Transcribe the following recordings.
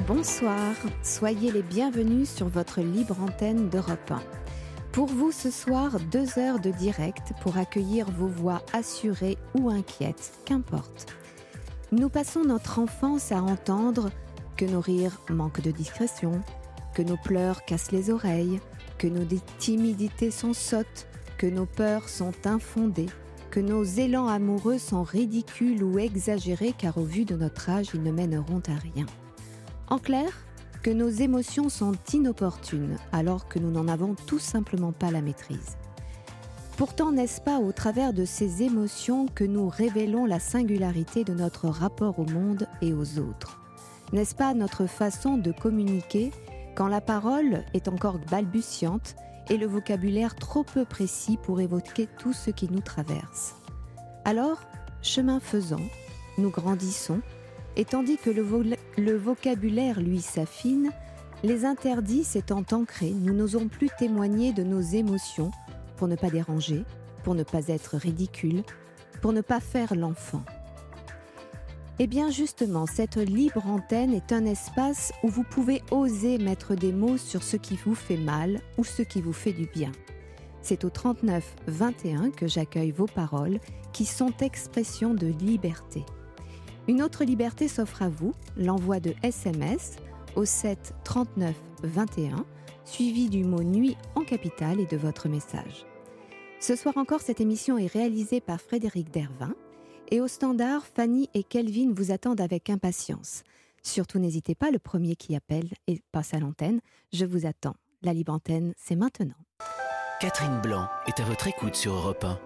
Bonsoir, soyez les bienvenus sur votre libre antenne d'Europe 1. Pour vous ce soir, 2 heures de direct pour accueillir vos voix assurées ou inquiètes, qu'importe. Nous passons notre enfance à entendre que nos rires manquent de discrétion, que nos pleurs cassent les oreilles, que nos timidités sont sottes, que nos peurs sont infondées, que nos élans amoureux sont ridicules ou exagérés car au vu de notre âge, ils ne mèneront à rien. En clair, que nos émotions sont inopportunes alors que nous n'en avons tout simplement pas la maîtrise. Pourtant, n'est-ce pas au travers de ces émotions que nous révélons la singularité de notre rapport au monde et aux autres ? N'est-ce pas notre façon de communiquer quand la parole est encore balbutiante et le vocabulaire trop peu précis pour évoquer tout ce qui nous traverse ? Alors, chemin faisant, nous grandissons, et tandis que le vocabulaire, lui, s'affine, les interdits s'étant ancrés, nous n'osons plus témoigner de nos émotions pour ne pas déranger, pour ne pas être ridicule, pour ne pas faire l'enfant. Eh bien justement, cette libre antenne est un espace où vous pouvez oser mettre des mots sur ce qui vous fait mal ou ce qui vous fait du bien. C'est au 39 21 que j'accueille vos paroles qui sont expression de liberté. Une autre liberté s'offre à vous, l'envoi de SMS au 7 39 21, suivi du mot nuit en capitale et de votre message. Ce soir encore, cette émission est réalisée par Frédéric Dervin et au standard, Fanny et Kelvin vous attendent avec impatience. Surtout n'hésitez pas, le premier qui appelle et passe à l'antenne, je vous attends. La libre antenne, c'est maintenant. Catherine Blanc est à votre écoute sur Europe 1.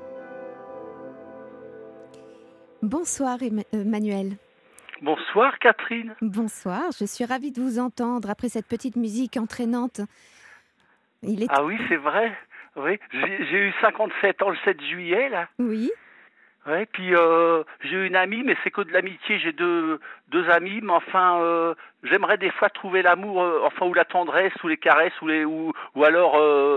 Bonsoir Emmanuel. Bonsoir Catherine. Bonsoir, je suis ravie de vous entendre après cette petite musique entraînante. Ah oui, c'est vrai. Oui, j'ai eu 57 ans le 7 juillet là. Oui. Ouais, puis j'ai une amie, mais c'est que de l'amitié. J'ai deux amis, mais enfin, j'aimerais des fois trouver l'amour, ou la tendresse, ou les caresses, ou alors,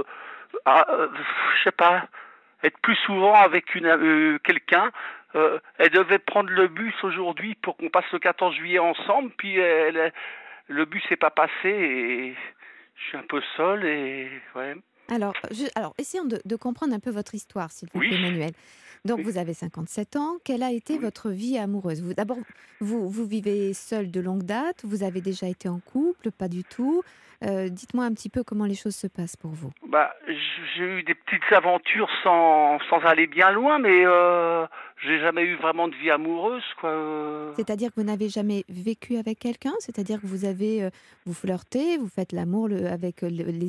je sais pas, être plus souvent avec quelqu'un. Elle devait prendre le bus aujourd'hui pour qu'on passe le 14 juillet ensemble, puis le bus n'est pas passé et je suis un peu seul et ouais. Alors essayons de comprendre un peu votre histoire, s'il vous plaît, Emmanuel. Donc, vous avez 57 ans. Quelle a été votre vie amoureuse ? D'abord, vous vivez seul de longue date. Vous avez déjà été en couple ? Pas du tout. Dites-moi un petit peu comment les choses se passent pour vous. J'ai eu des petites aventures sans aller bien loin, mais j'ai jamais eu vraiment de vie amoureuse, quoi. C'est-à-dire que vous n'avez jamais vécu avec quelqu'un ? C'est-à-dire que vous flirtez, vous faites l'amour avec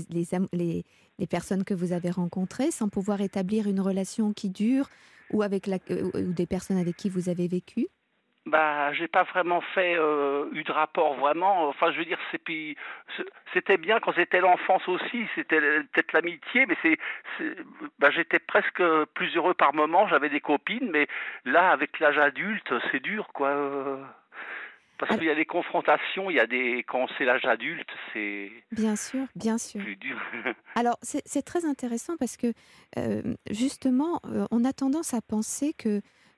les personnes que vous avez rencontrées sans pouvoir établir une relation qui dure ou avec ou des personnes avec qui vous avez vécu ? J'ai pas vraiment eu de rapport vraiment. Enfin, je veux dire, c'était bien quand c'était l'enfance aussi. C'était peut-être l'amitié, mais j'étais presque plus heureux par moment. J'avais des copines, mais là, avec l'âge adulte, c'est dur, quoi. Parce qu'il y a des confrontations, quand c'est l'âge adulte, c'est bien sûr plus dur. Alors, c'est très intéressant parce que, justement, on a tendance à penser que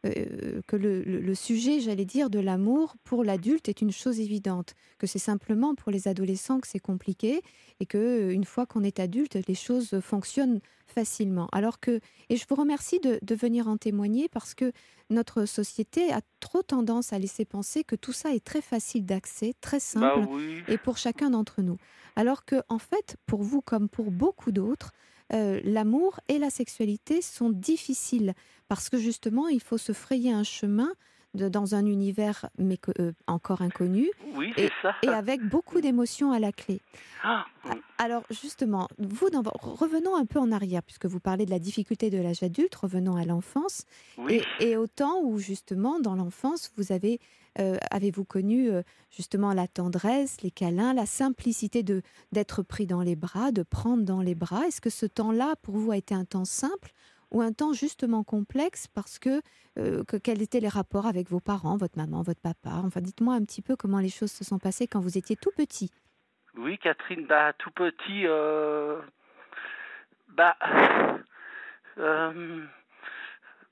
le sujet, j'allais dire, de l'amour pour l'adulte est une chose évidente, que c'est simplement pour les adolescents que c'est compliqué et qu'une fois qu'on est adulte, les choses fonctionnent facilement. Et je vous remercie de venir en témoigner parce que notre société a trop tendance à laisser penser que tout ça est très facile d'accès, très simple, Oui. et pour chacun d'entre nous. Alors que, en fait, pour vous comme pour beaucoup d'autres, l'amour et la sexualité sont difficiles parce que justement, il faut se frayer un chemin dans un univers encore inconnu, oui, c'est ça. Et avec beaucoup d'émotions à la clé. Alors justement, revenons un peu en arrière, puisque vous parlez de la difficulté de l'âge adulte, revenons à l'enfance. Oui. Et au temps où justement, dans l'enfance, avez-vous connu justement la tendresse, les câlins, la simplicité d'être pris dans les bras, de prendre dans les bras ? Est-ce que ce temps-là, pour vous, a été un temps simple ou un temps justement complexe parce que quels étaient les rapports avec vos parents, votre maman, votre papa ? Enfin, dites-moi un petit peu comment les choses se sont passées quand vous étiez tout petit. Oui, Catherine, tout petit,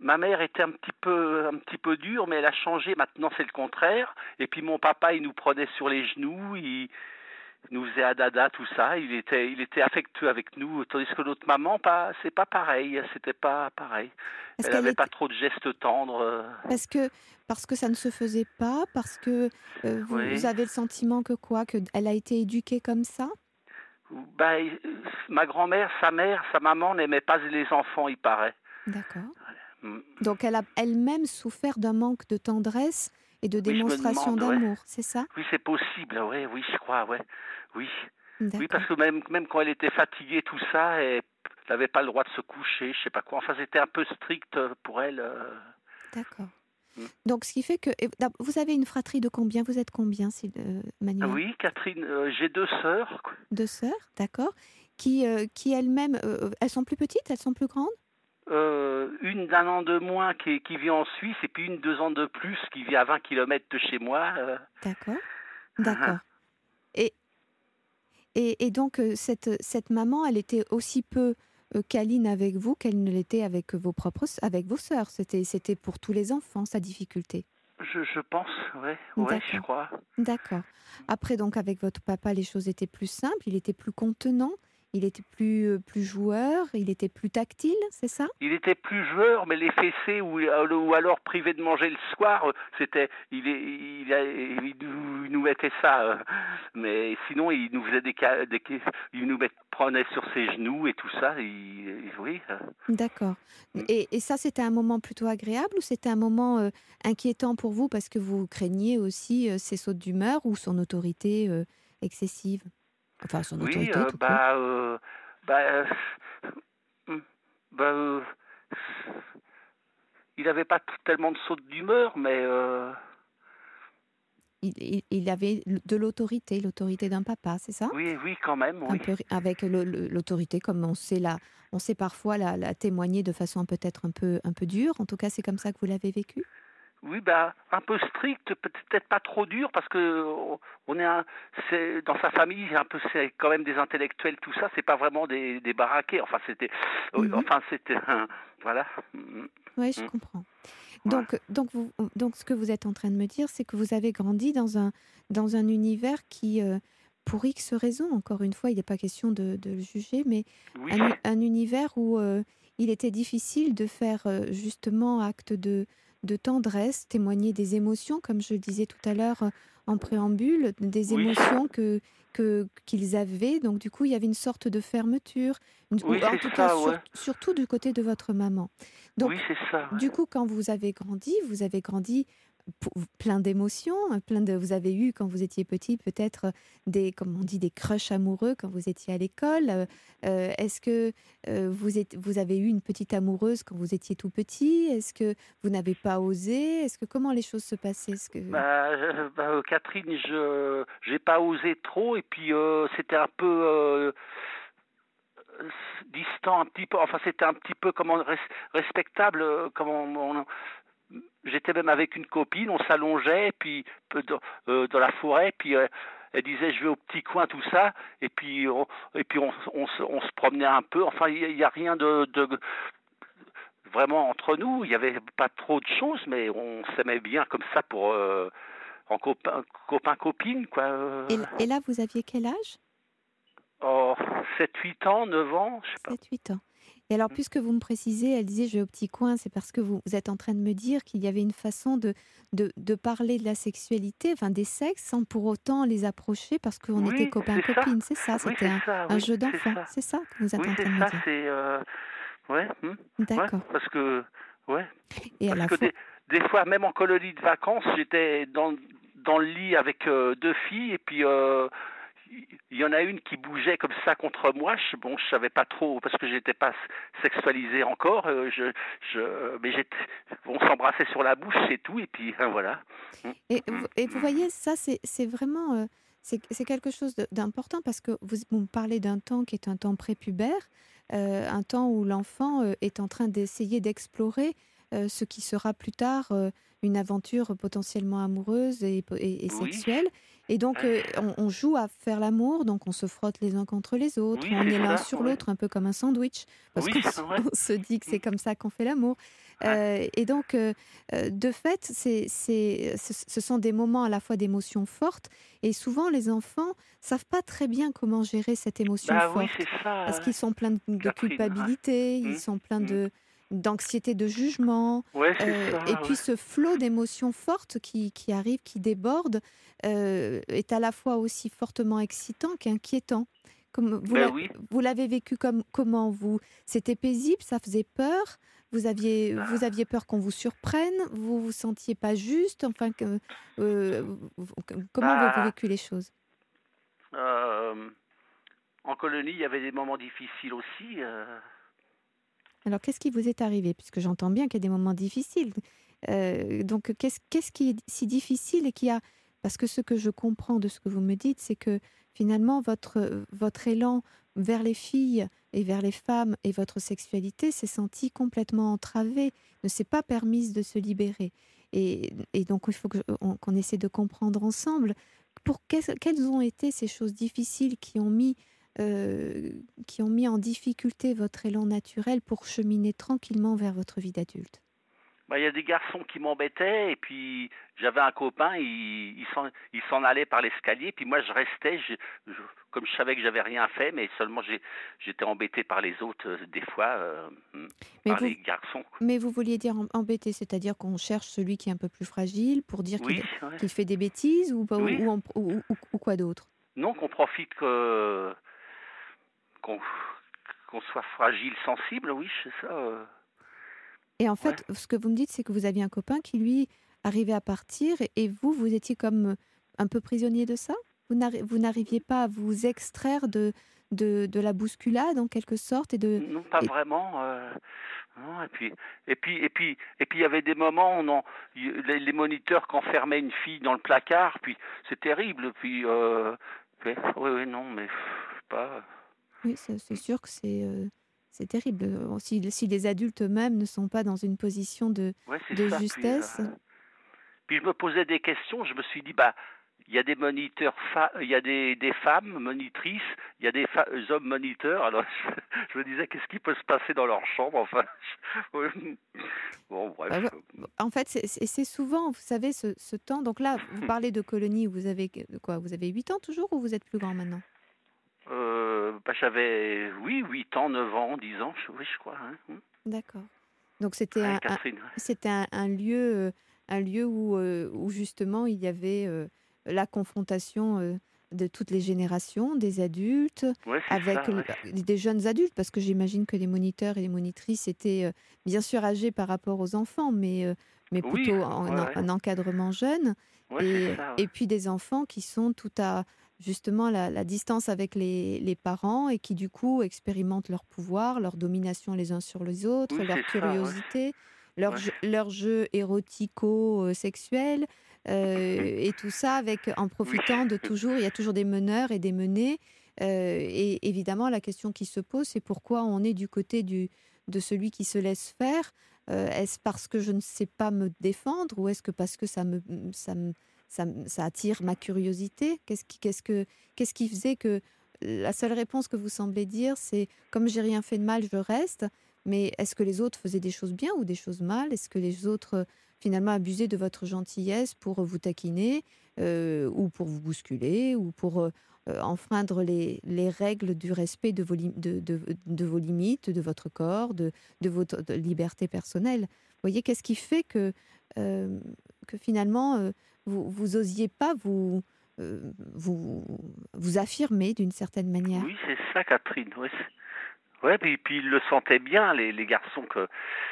ma mère était un petit peu dure, mais elle a changé. Maintenant, c'est le contraire. Et puis mon papa, il nous prenait sur les genoux, il nous faisait à dada, tout ça. Il était affectueux avec nous, tandis que notre maman, c'est pas pareil. C'était pas pareil. Est-ce Elle qu'elle avait pas était trop de gestes tendres. parce que ça ne se faisait pas, parce que vous Oui. avez le sentiment que quoi, que elle a été éduquée comme ça? Bah, ma grand-mère, sa mère, sa maman n'aimaient pas les enfants, il paraît. D'accord. Mm. Donc elle a elle-même souffert d'un manque de tendresse et de Oui, je me démonstration demande, ouais. d'amour, c'est ça? Oui, c'est possible, ouais, oui, je crois, ouais. Oui. Oui, parce D'accord, que même quand elle était fatiguée, tout ça, elle n'avait pas le droit de se coucher, je sais pas quoi. Enfin, c'était un peu strict pour elle. d'accord. Mm. Donc ce qui fait que vous avez une fratrie de combien? Vous êtes combien, Manuel? Oui, Catherine, j'ai deux sœurs. 2 sœurs, d'accord, qui elles-mêmes, elles sont plus petites? Elles sont plus grandes? Une d'un an de moins qui vit en Suisse et puis une 2 ans de plus qui vit à 20 kilomètres de chez moi. D'accord, d'accord. Et et donc cette maman, elle était aussi peu, câline avec vous qu'elle ne l'était avec avec vos sœurs? C'était pour tous les enfants, sa difficulté? Je pense, ouais, ouais, je D'accord, crois. d'accord. Après donc avec votre papa, les choses étaient plus simples, il était plus contenant, il était plus joueur, il était plus tactile, c'est ça? Il était plus joueur, mais les fessées ou alors privé de manger le soir, c'était il nous mettait ça. Mais sinon, il nous faisait il nous prenait sur ses genoux et tout ça. Oui. D'accord. Mm. Et ça, c'était un moment plutôt agréable ou c'était un moment, inquiétant pour vous parce que vous craigniez aussi, ses sautes d'humeur ou son autorité, excessive? Enfin, son Oui, autorité tout court. bah, mm, bah, il n'avait pas tellement de sautes d'humeur, mais Il avait de l'autorité, l'autorité d'un papa, c'est ça? oui, oui, quand même, Un oui. peu avec l'autorité comme on sait parfois la témoigner de façon peut-être un peu dure. En tout cas, c'est comme ça que vous l'avez vécu? Oui, bah, un peu strict, peut-être pas trop dur, parce que on est c'est dans sa famille, c'est quand même des intellectuels, tout ça. C'est pas vraiment des baraqués. Mmh. Enfin, c'était, voilà. Ouais, je Mm. comprends. Ouais. Donc ce que vous êtes en train de me dire, c'est que vous avez grandi dans un univers qui, pour X raisons, encore une fois, il n'est pas question de le juger, mais Oui, un univers où, il était difficile de faire, justement acte de tendresse, témoigner des émotions, comme je le disais tout à l'heure, en préambule, des oui, émotions qu'ils avaient. Donc du coup, il y avait une sorte de fermeture, ou oui, en c'est tout cas ça, ouais. surtout du côté de votre maman. Oui, Donc c'est ça, du ouais. coup, quand vous avez grandi plein d'émotions, vous avez eu quand vous étiez petit peut-être comme on dit, des crushs amoureux quand vous étiez à l'école. Est-ce que vous avez eu une petite amoureuse quand vous étiez tout petit? Est-ce que vous n'avez pas osé? Comment les choses se passaient? Catherine, j'ai pas osé trop, et puis c'était un peu distant, un petit peu. Enfin, c'était un petit peu respectable. J'étais même avec une copine, on s'allongeait, puis dans la forêt, puis elle disait je vais au petit coin, tout ça, et puis on se promenait un peu. Enfin, il y a rien de vraiment entre nous. Il y avait pas trop de choses, mais on s'aimait bien comme ça pour en copain copine, quoi. Et là, vous aviez quel âge? Oh, 7, 8 ans, 9 ans, je sais pas. 7, 8 ans. Et alors, puisque vous me précisez, elle disait: «Je vais au petit coin», c'est parce que vous êtes en train de me dire qu'il y avait une façon de parler de la sexualité, enfin des sexes, sans pour autant les approcher parce qu'on était Oui, c'est ça. copains-copines, c'est ça? Oui, C'était c'est ça, un oui, jeu c'est d'enfant, ça. c'est ça que vous êtes Oui, en c'est train de me ça, dire? c'est ouais, ouais, D'accord. parce que ouais, Et à parce la que fois des fois, même en colonie de vacances, j'étais dans le lit avec deux filles, et puis il y en a une qui bougeait comme ça contre moi. Je savais pas trop parce que j'étais pas sexualisé encore. Mais on s'embrassait sur la bouche, c'est tout, et puis voilà. et vous voyez, ça, c'est vraiment, c'est quelque chose d'important parce que vous me parlez d'un temps qui est un temps prépubère, un temps où l'enfant, est en train d'essayer d'explorer, ce qui sera plus tard, une aventure potentiellement amoureuse et Oui, sexuelle. Et donc, on joue à faire l'amour, donc on se frotte les uns contre les autres, Oui, on c'est est l'un ça, sur ouais. l'autre, un peu comme un sandwich, parce Oui, qu'on ouais. on se dit que Mmh. c'est comme ça qu'on fait l'amour. Ouais. Et donc, de fait, ce sont des moments à la fois d'émotions fortes, et souvent les enfants savent pas très bien comment gérer cette émotion Bah oui, c'est forte, parce ça, qu'ils sont pleins de Catherine, ouais. culpabilité, ils Mmh. sont pleins Mmh. d'anxiété, de jugement, Ouais, c'est et ça, puis ouais. ce flot d'émotions fortes qui arrive, qui déborde, est à la fois aussi fortement excitant qu'inquiétant. Comme Bah oui. vous l'avez vécu comment vous? C'était paisible, ça faisait peur? Vous aviez peur qu'on vous surprenne? Vous vous sentiez pas juste? Enfin, comment avez-vous Bah, vécu les choses? hem, en colonie, il y avait des moments difficiles aussi, Alors, qu'est-ce qui vous est arrivé? Puisque j'entends bien qu'il y a des moments difficiles. Donc, qu'est-ce qui est si difficile et qui a... Parce que ce que je comprends de ce que vous me dites, c'est que finalement, votre élan vers les filles et vers les femmes et votre sexualité s'est senti complètement entravé, ne s'est pas permise de se libérer. Et donc, il faut qu'on essaie de comprendre ensemble quelles ont été ces choses difficiles qui ont mis en difficulté votre élan naturel pour cheminer tranquillement vers votre vie d'adulte. bah, il y a des garçons qui m'embêtaient et puis j'avais un copain, il s'en allait par l'escalier, puis moi je restais, je comme je savais que j'avais rien fait, mais seulement j'étais embêté par les autres, des fois, Mais par vous, les garçons. mais vous vouliez dire embêter, c'est-à-dire qu'on cherche celui qui est un peu plus fragile pour dire Oui, ouais, qu'il fait des bêtises oui. ou quoi d'autre? Non, qu'on profite que qu'on qu'on soit fragile, sensible, oui, c'est ça, Et en ouais. fait, ce que vous me dites, c'est que vous aviez un copain qui, lui, arrivait à partir et vous étiez comme un peu prisonnier de ça? Vous n'arriviez pas à vous extraire de la bousculade, en quelque sorte, Non, pas et vraiment, non et puis il y avait des moments où les moniteurs qui enfermaient une fille dans le placard, puis c'est terrible, puis, oui, oui, non, mais pas oui, c'est sûr que c'est terrible. Si les adultes eux-mêmes ne sont pas dans une position ouais, c'est de ça, justesse. puis je me posais des questions, je me suis dit: «Bah, il y a des moniteurs il y a des femmes monitrices, il y a hommes moniteurs», alors je me disais: «Qu'est-ce qui peut se passer dans leur chambre?» Enfin, ouais, bon bref, Bah, ouais, en fait, c'est souvent, vous savez, ce temps. Donc là, vous parlez de colonie où vous avez quoi? Vous avez 8 ans toujours ou vous êtes plus grand maintenant? bah, j'avais, oui, 8 ans, 9 ans, 10 ans, oui, je crois, hein. D'accord. Donc Ouais, Catherine, ouais. c'était un lieu où justement il y avait la confrontation de toutes les générations, des adultes, Ouais, c'est avec ça, ouais. des jeunes adultes, parce que j'imagine que les moniteurs et les monitrices étaient bien sûr âgés par rapport aux enfants, mais Oui, plutôt ouais, ouais. un encadrement jeune, Ouais, c'est ça, ouais. et puis des enfants qui sont tout à justement la distance avec les parents et qui du coup expérimentent leur pouvoir, leur domination les uns sur les autres, Oui, leur c'est ça, ouais. curiosité, Ouais. leur jeu érotico-sexuel, et tout ça en Oui. profitant il y a toujours des meneurs et des menés. Et évidemment, la question qui se pose, c'est pourquoi on est du côté de celui qui se laisse faire. Est-ce parce que je ne sais pas me défendre ou est-ce que parce que ça attire ma curiosité? Qu'est-ce qui faisait que la seule réponse que vous semblez dire, c'est comme j'ai rien fait de mal, je reste. Mais est-ce que les autres faisaient des choses bien ou des choses mal? Est-ce que les autres finalement abusaient de votre gentillesse pour vous taquiner, ou pour vous bousculer ou pour enfreindre les règles du respect de vos limites, de votre corps, de votre liberté personnelle? Vous voyez, qu'est-ce qui fait euh, que finalement vous osiez pas vous, vous affirmer d'une certaine manière? Oui, c'est ça, Catherine, ouais. Ouais, puis ils le sentaient bien, les garçons, que,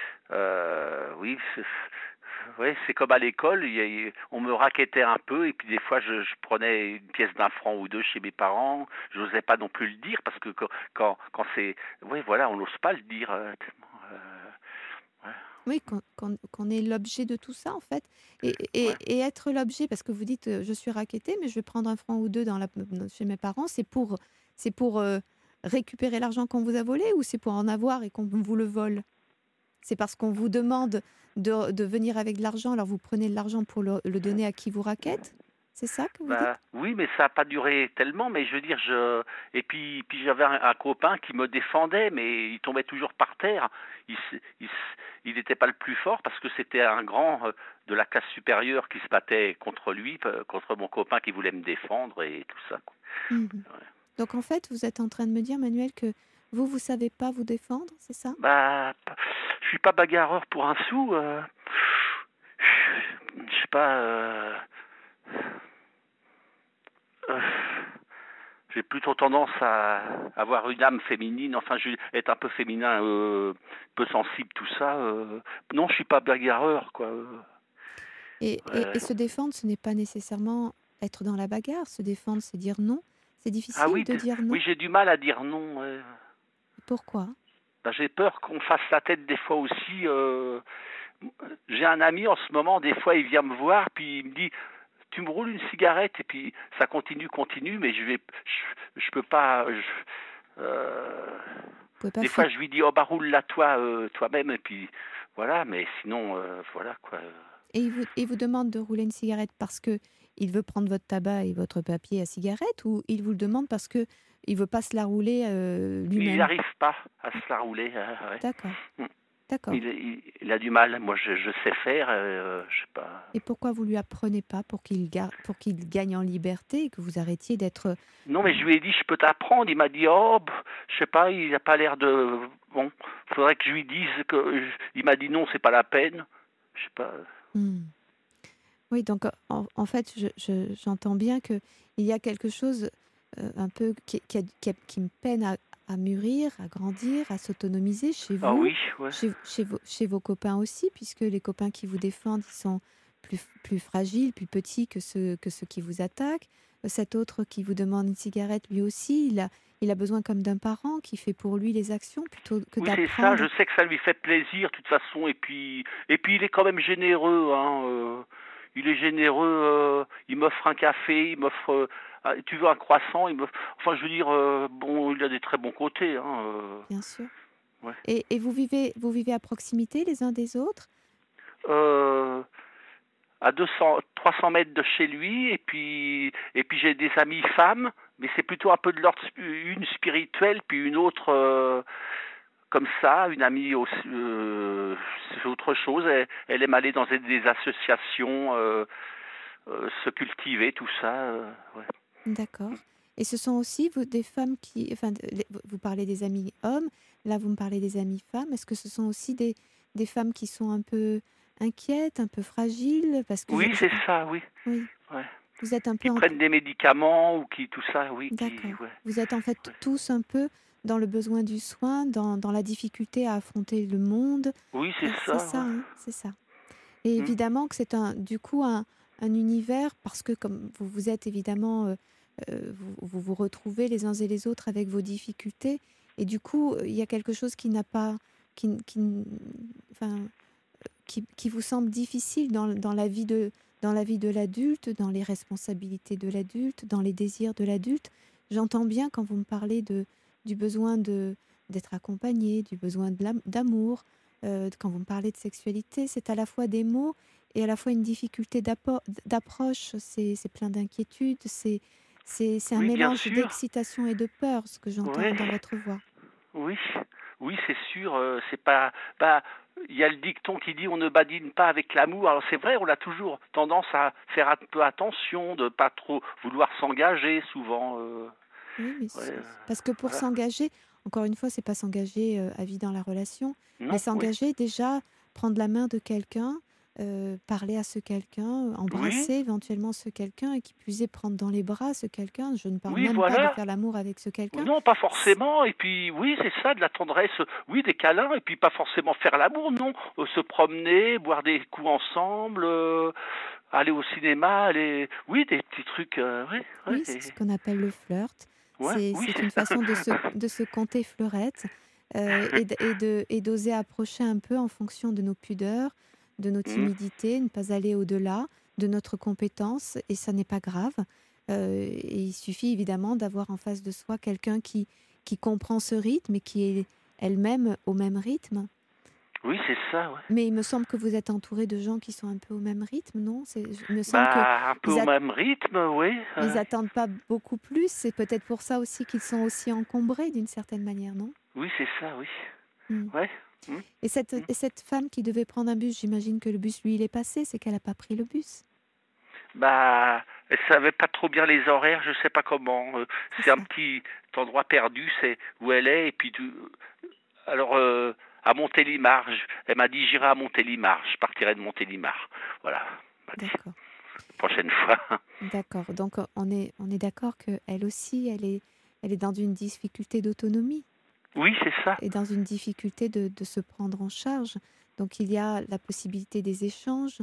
oui, ouais, c'est comme à l'école, on me raquettait un peu, et puis des fois je prenais une pièce d'un franc ou deux chez mes parents. J'osais pas non plus le dire, parce que quand c'est, ouais, voilà, on n'ose pas le dire, tellement, ouais, Oui, qu'on est l'objet de tout ça, en fait. ouais. Et être l'objet, parce que vous dites, je suis raquettée, mais je vais prendre un franc ou deux chez mes parents, c'est pour récupérer l'argent qu'on vous a volé ou c'est pour en avoir et qu'on vous le vole? C'est parce qu'on vous demande de venir avec de l'argent, alors vous prenez de l'argent pour le donner à qui vous raquette? C'est ça que vous Bah dites? oui, mais ça a pas duré tellement, mais je veux dire, puis j'avais un copain qui me défendait, mais il tombait toujours par terre. Il n'était pas le plus fort parce que c'était un grand de la classe supérieure qui se battait contre lui, contre mon copain qui voulait me défendre et tout ça, quoi. Mmh. Ouais. Donc en fait, vous êtes en train de me dire, Manuel, que vous savez pas vous défendre, c'est ça? Bah, je suis pas bagarreur pour un sou. Je sais pas. Euh, j'ai plutôt tendance à avoir une âme féminine. Enfin, je vais être un peu féminin, peu sensible, tout ça. Non, je suis pas bagarreur, quoi. Et se défendre, ce n'est pas nécessairement être dans la bagarre. Se défendre, c'est dire non. C'est Ah difficile oui, de dire non. oui, j'ai du mal à dire non. Ouais. Pourquoi? Ben, j'ai peur qu'on fasse la tête des fois aussi. J'ai un ami en ce moment, des fois, il vient me voir, puis il me dit, tu me roules une cigarette, et puis ça continue, mais je peux pas. Vous pouvez pas Des fois, je lui dis, oh bah roule-la toi, toi-même, et puis voilà, mais sinon, voilà quoi. Et il vous demande de rouler une cigarette parce que il veut prendre votre tabac et votre papier à cigarette, ou il vous le demande parce que il veut pas se la rouler Il lui-même? n'arrive pas à se la rouler, ouais. D'accord, Mm. d'accord. Il a du mal. Moi, je sais faire, je sais pas. Et pourquoi vous lui apprenez pas pour qu'il gagne en liberté et que vous arrêtiez d'être... Non, mais je lui ai dit, je peux t'apprendre. Il m'a dit, oh, je sais pas, il n'a pas l'air de. Bon, faudrait que je lui dise que. Il m'a dit non, c'est pas la peine. Je sais pas. Hmm. Oui, donc en fait, j'entends bien que il y a quelque chose un peu qui me peine à mûrir, à grandir, à s'autonomiser chez Ah vous, oui, ouais. chez vos copains aussi, puisque les copains qui vous défendent, ils sont plus fragiles, plus petits que ceux qui vous attaquent. Cet autre qui vous demande une cigarette, lui aussi, il a besoin comme d'un parent qui fait pour lui les actions plutôt que Oui, c'est ça. Je d'apprendre. sais que ça lui fait plaisir, de toute façon. Et puis il est quand même généreux, hein. Il est généreux. Il m'offre un café, il m'offre. Tu veux un croissant, il m'offre. Enfin, je veux dire, bon, il a des très bons côtés, hein. Bien sûr. Ouais. Et vous vivez à proximité les uns des autres? Euh, à 300 mètres de chez lui, et puis j'ai des amies femmes, mais c'est plutôt un peu de l'ordre, une spirituelle, puis une autre comme ça, une amie aussi, c'est autre chose. Elle aime aller dans des associations, se cultiver, tout ça. Ouais. D'accord. Et ce sont aussi des femmes qui... Enfin, vous parlez des amis hommes, là vous me parlez des amis femmes. Est-ce que ce sont aussi des femmes qui sont un peu inquiètes, un peu fragiles? Parce que Oui, c'est ça, oui. oui, Ouais. vous êtes un peu... Qui prennent des médicaments ou qui tout ça, oui, D'accord. ouais. Vous êtes en fait tous un peu dans le besoin du soin, dans la difficulté à affronter le monde. Oui, c'est C'est ça, ça, ouais. hein, c'est ça. Et Hmm. évidemment que c'est du coup un univers, parce que comme vous êtes évidemment, vous retrouvez les uns et les autres avec vos difficultés, et du coup, il y a quelque chose qui n'a pas, enfin, qui vous semble difficile dans la vie de l'adulte, dans les responsabilités de l'adulte, dans les désirs de l'adulte. J'entends bien quand vous me parlez du besoin d'être accompagné, du besoin d'amour, quand vous me parlez de sexualité, c'est à la fois des mots et à la fois une difficulté d'approche. C'est plein d'inquiétudes, c'est un Oui, bien mélange sûr. d'excitation et de peur, ce que j'entends Ouais. dans votre voix. Oui, oui, c'est sûr. C'est pas. Bah, il y a le dicton qui dit on ne badine pas avec l'amour. Alors c'est vrai, on a toujours tendance à faire un peu attention, de pas trop vouloir s'engager souvent. Oui, mais Ouais, parce que pour voilà. s'engager, encore une fois, c'est pas s'engager à vie dans la relation, mais Non, oui, s'engager déjà, prendre la main de quelqu'un, parler à ce quelqu'un, oui, embrasser éventuellement ce quelqu'un, et qui plus est prendre dans les bras ce quelqu'un. Je ne parle oui, même pas de voilà. faire l'amour avec ce quelqu'un. Non, pas C- forcément. Et puis oui, c'est ça, de la tendresse. Oui, des câlins. Et puis pas forcément faire l'amour, non. Se promener, boire des coups ensemble, aller au cinéma, aller. Oui, des petits trucs. Oui, Oui, c'est ce qu'on appelle le flirt. ouais, oui, C'est c'est une ça. façon de se compter fleurette, et d'oser approcher un peu en fonction de nos pudeurs, de nos Hmm. timidités, ne pas aller au-delà de notre compétence, et ça n'est pas grave. Et il suffit évidemment d'avoir en face de soi quelqu'un qui comprend ce rythme et qui est elle-même au même rythme. Oui, c'est ça, ouais. Mais il me semble que vous êtes entouré de gens qui sont un peu au même rythme, non? Il me semble que Bah, un peu ils au même rythme, oui. ils attendent pas beaucoup plus. C'est peut-être pour ça aussi qu'ils sont aussi encombrés d'une certaine manière, non? Oui, c'est ça, oui. Mmh. Ouais. Mmh, mmh. Et cette femme qui devait prendre un bus, j'imagine que le bus, lui, il est passé, c'est qu'elle a pas pris le bus. Bah, elle savait pas trop bien les horaires, je sais pas comment. C'est C'est un ça. petit endroit perdu, c'est où elle est, et puis alors à Montélimar, elle m'a dit j'irai à Montélimar, je partirai de Montélimar. Voilà, elle m'a dit D'accord. prochaine fois. D'accord. Donc on est d'accord qu'elle aussi, elle est dans une difficulté d'autonomie Oui, c'est ça. et dans une difficulté de se prendre en charge. Donc il y a la possibilité des échanges,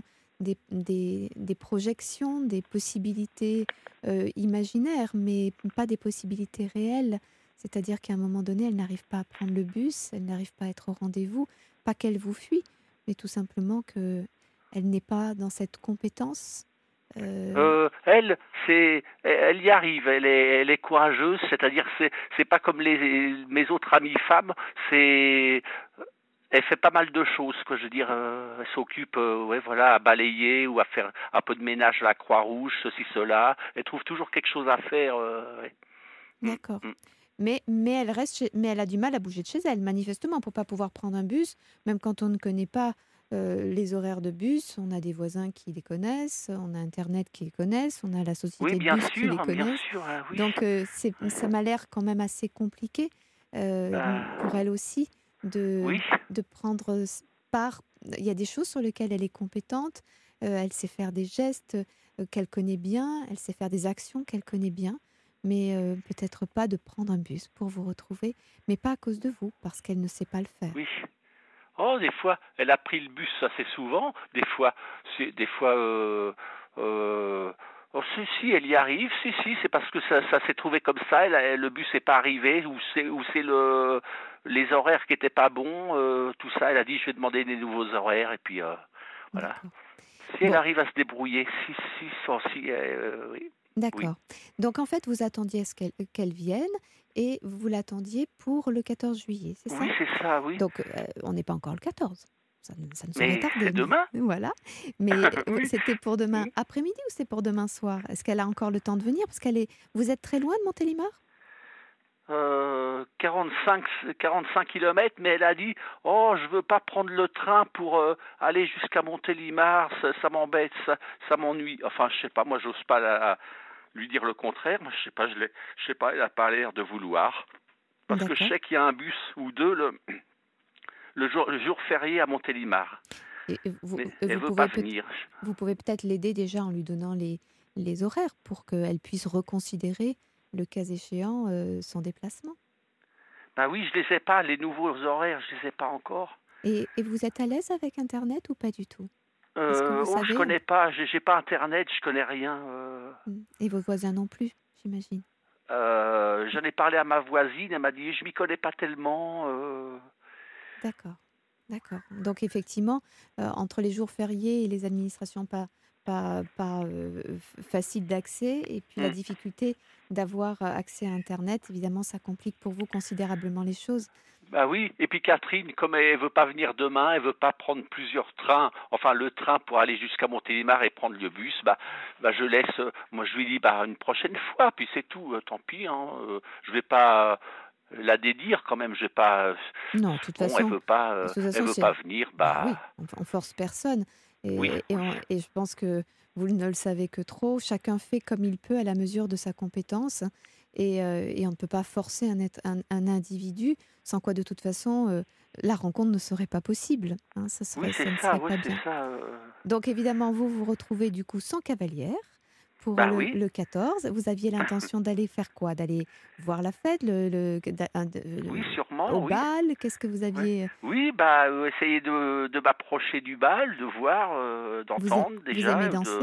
des projections, des possibilités imaginaires, mais pas des possibilités réelles. C'est-à-dire qu'à un moment donné, elle n'arrive pas à prendre le bus, elle n'arrive pas à être au rendez-vous, pas qu'elle vous fuit, mais tout simplement que elle n'est pas dans cette compétence. euh, Elle, elle y arrive. Elle est courageuse. C'est-à-dire, c'est pas comme mes autres amies femmes. C'est, elle fait pas mal de choses. Quoi, je veux dire, elle s'occupe, ouais, voilà, à balayer ou à faire un peu de ménage à la Croix-Rouge, ceci, cela. Elle trouve toujours quelque chose à faire. Ouais. Mm, D'accord. mm. Mais elle reste mais elle a du mal à bouger de chez elle, manifestement, pour pas pouvoir prendre un bus, même quand on ne connaît pas les horaires de bus, on a des voisins qui les connaissent, on a Internet qui les connaissent, on a la Oui, société de bus qui les bien connaissent. sûr, oui. Donc ça m'a l'air quand même assez compliqué pour Bah, elle aussi de, oui. de prendre part. Il y a des choses sur lesquelles elle est compétente, elle sait faire des gestes qu'elle connaît bien, elle sait faire des actions qu'elle connaît bien, mais peut-être pas de prendre un bus pour vous retrouver, mais pas à cause de vous, parce qu'elle ne sait pas le faire. Oui. Oh, des fois, elle a pris le bus assez souvent. Des fois, oh, si, elle y arrive. Si, c'est parce que ça s'est trouvé comme ça. Le bus n'est pas arrivé, ou c'est les horaires qui étaient pas bons. Tout ça, elle a dit, je vais demander des nouveaux horaires, et puis voilà. D'accord. Si elle Bon, arrive à se débrouiller, si, oui, oui, d'accord. Donc en fait, vous attendiez à ce qu'elle vienne et vous l'attendiez pour le 14 juillet, c'est ça? oui, c'est ça, oui. Donc on n'est pas encore le 14. Ça ne saurait Mais tarder, c'est demain. voilà. Mais Oui. c'était pour demain Mm. après-midi ou c'est pour demain soir? Est-ce qu'elle a encore le temps de venir? Parce vous êtes très loin de Montélimar? 45, 45 kilomètres, mais elle a dit, oh, je veux pas prendre le train pour aller jusqu'à Montélimar, ça m'embête, ça m'ennuie. Enfin, je sais pas, moi, j'ose pas lui dire le contraire. Moi, je sais pas, elle a pas l'air de vouloir. Parce que je D'accord. sais qu'il y a un bus ou deux le jour férié à Montélimar. Et Mais elle veut pas venir. vous pouvez peut-être l'aider déjà en lui donnant les horaires pour qu'elle puisse reconsidérer, le cas échéant, son déplacement. Bah oui, je les ai pas, les nouveaux horaires, je les ai pas encore. Et vous êtes à l'aise avec Internet ou pas du tout? Est-ce que vous Oh, je savez connais pas, j'ai pas Internet, je connais rien. Et vos voisins non plus, j'imagine? J'en ai parlé à ma voisine, elle m'a dit je m'y connais pas tellement. D'accord, d'accord. Donc effectivement, entre les jours fériés et les administrations pas faciles d'accès et puis la Hmm. difficulté d'avoir, accès à internet, évidemment, ça complique pour vous considérablement les choses. Bah oui, et puis Catherine, comme elle veut pas venir demain, elle veut pas prendre plusieurs trains, enfin le train pour aller jusqu'à Montélimar et prendre le bus, bah je laisse, moi je lui dis bah une prochaine fois, puis c'est tout, tant pis, hein, je vais pas la dédire quand même, je vais pas, Non, de toute bon, façon de toute elle façon, veut c'est pas venir, bah oui, bah on force personne oui, oui, et je pense que vous ne le savez que trop. Chacun fait comme il peut à la mesure de sa compétence et on ne peut pas forcer un individu sans quoi de toute façon, la rencontre ne serait pas possible, hein, oui ça ne serait oui pas c'est bien. ça, Donc évidemment, vous vous retrouvez du coup sans cavalière pour bah oui, le 14. Vous aviez l'intention d'aller faire quoi? D'aller voir la fête, oui sûrement, au oui. bal? Qu'est-ce que vous Ouais. aviez? Oui, bah essayer de m'approcher du bal, de voir, d'entendre Vous aimez déjà, danser?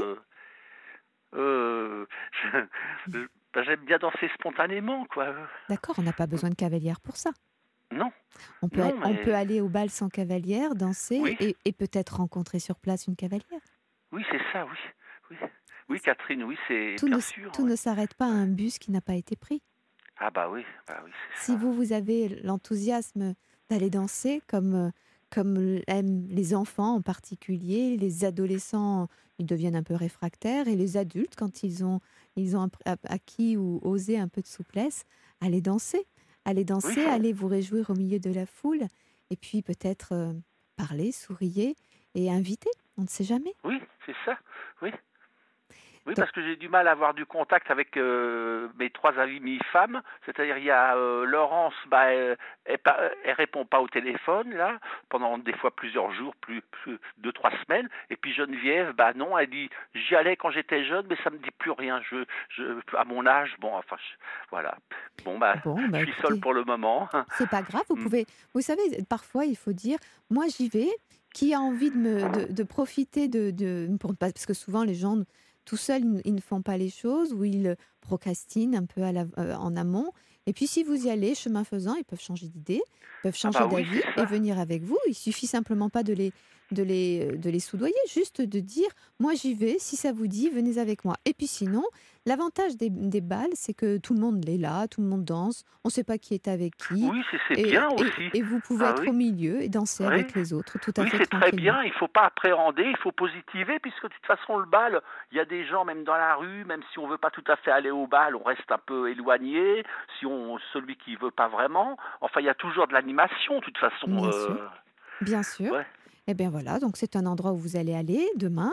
euh, bah, j'aime bien danser spontanément, quoi. D'accord, on n'a pas besoin de cavalière pour ça. Non, On peut mais aller au bal sans cavalière, danser oui, et peut-être rencontrer sur place une cavalière. oui, c'est ça, oui, oui, Hein, oui, Catherine, oui, c'est Tout bien ne, sûr, tout ouais. ne s'arrête pas à un bus qui n'a pas été pris. Bah oui, c'est Si ça. vous avez l'enthousiasme d'aller danser comme aiment les enfants en particulier, les adolescents, ils deviennent un peu réfractaires, et les adultes, quand ils ont acquis ou osé un peu de souplesse, allez danser. Allez Oui, danser, allez vous réjouir au milieu de la foule, et puis peut-être parler, sourier et inviter, on ne sait jamais. oui, c'est ça. Oui. Oui, Donc, parce que j'ai du mal à avoir du contact avec mes 3 amies femmes. C'est-à-dire, il y a Laurence, elle répond pas au téléphone, là, pendant des fois plusieurs jours, plus 2, 3 semaines. Et puis Geneviève, non, elle dit, j'y allais quand j'étais jeune, mais ça me dit plus rien. À mon âge, bon, enfin, voilà. Bon, bon, je suis seule écoutez, pour le moment. c'est pas grave, Mm. vous savez, parfois il faut dire, moi j'y vais, qui a envie de profiter parce que souvent les gens tout seuls ils ne font pas les choses, ou ils procrastinent un peu en amont. Et puis si vous y allez, chemin faisant, ils peuvent changer d'idée, ils peuvent Ah changer oui, d'avis c'est et ça. venir avec vous. Il suffit simplement pas de les soudoyer, juste de dire, moi j'y vais, si ça vous dit, venez avec moi. Et puis sinon, l'avantage des bals, c'est que tout le monde est là, tout le monde danse, on ne sait pas qui est avec qui. Oui, c'est bien aussi. Et vous pouvez Ah être oui, au milieu et danser oui. avec les autres tout à Oui, fait c'est très tranquillement. bien. Il faut pas appréhender, il faut positiver, puisque de toute façon, le bal, il y a des gens, même dans la rue, même si on veut pas tout à fait aller au bal, on reste un peu éloigné. Celui qui veut pas vraiment, enfin, il y a toujours de l'animation, de toute façon. Bien sûr, bien sûr. Ouais. Et bien voilà, donc c'est un endroit où vous allez aller demain.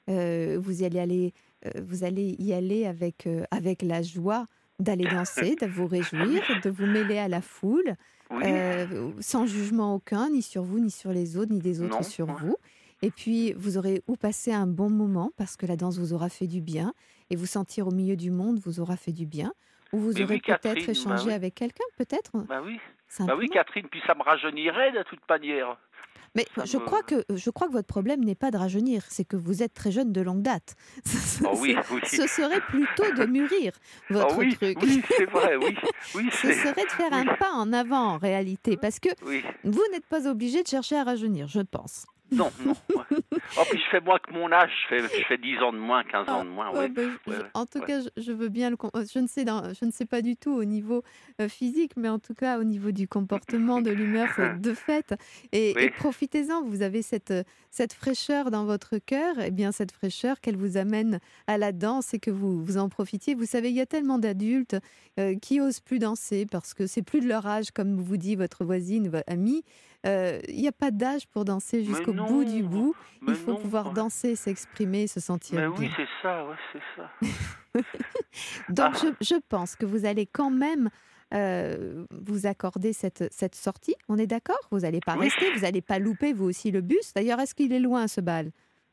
Vous allez y aller avec la joie d'aller danser, de vous Oui, réjouir, de vous mêler à la foule, oui, sans jugement aucun, ni sur vous, ni sur les autres, ni des autres non. sur Ouais. vous. Et puis, vous aurez passé un bon moment parce que la danse vous aura fait du bien, et vous sentir au milieu du monde vous aura fait du bien. Ou vous Mais aurez oui, peut-être Catherine, échangé oui. avec quelqu'un, peut-être, Oui. Oui, simplement. Catherine, puis ça me rajeunirait de toute manière. Mais Ça me. je crois que votre problème n'est pas de rajeunir, c'est que vous êtes très jeune de longue date. Oh oui, oui. Ce serait plutôt de mûrir, Oh votre oui, truc. oui, c'est vrai, oui. Oui, Ce serait de faire Oui, un pas en avant, en réalité, parce que oui. vous n'êtes pas obligé de chercher à rajeunir, je pense. Non, non. Ouais. Oh, puis je fais moins que mon âge, je fais 10 ans de moins, 15 ans Ah, de moins, ouais, ouais. ben, Ouais, ouais, en tout ouais. cas, je veux bien je ne sais je ne sais pas du tout au niveau physique, mais en tout cas au niveau du comportement, de l'humeur de fête. Et Oui, profitez-en, vous avez cette fraîcheur dans votre cœur, et bien cette fraîcheur qu'elle vous amène à la danse, et que vous en profitiez. Vous savez, il y a tellement d'adultes qui osent plus danser parce que c'est plus de leur âge, comme vous dit votre voisine, votre amie. Il n'y a pas d'âge pour danser mais jusqu'au bout du non, bout. Il mais faut non. pouvoir danser, s'exprimer, se sentir Mais oui, bien. c'est ça, ouais, c'est ça. Donc, Ah, je pense que vous allez quand même vous accorder cette sortie. On est d'accord? Vous n'allez pas oui. rester, vous n'allez pas louper vous aussi le bus. D'ailleurs, est-ce qu'il est loin ce bal?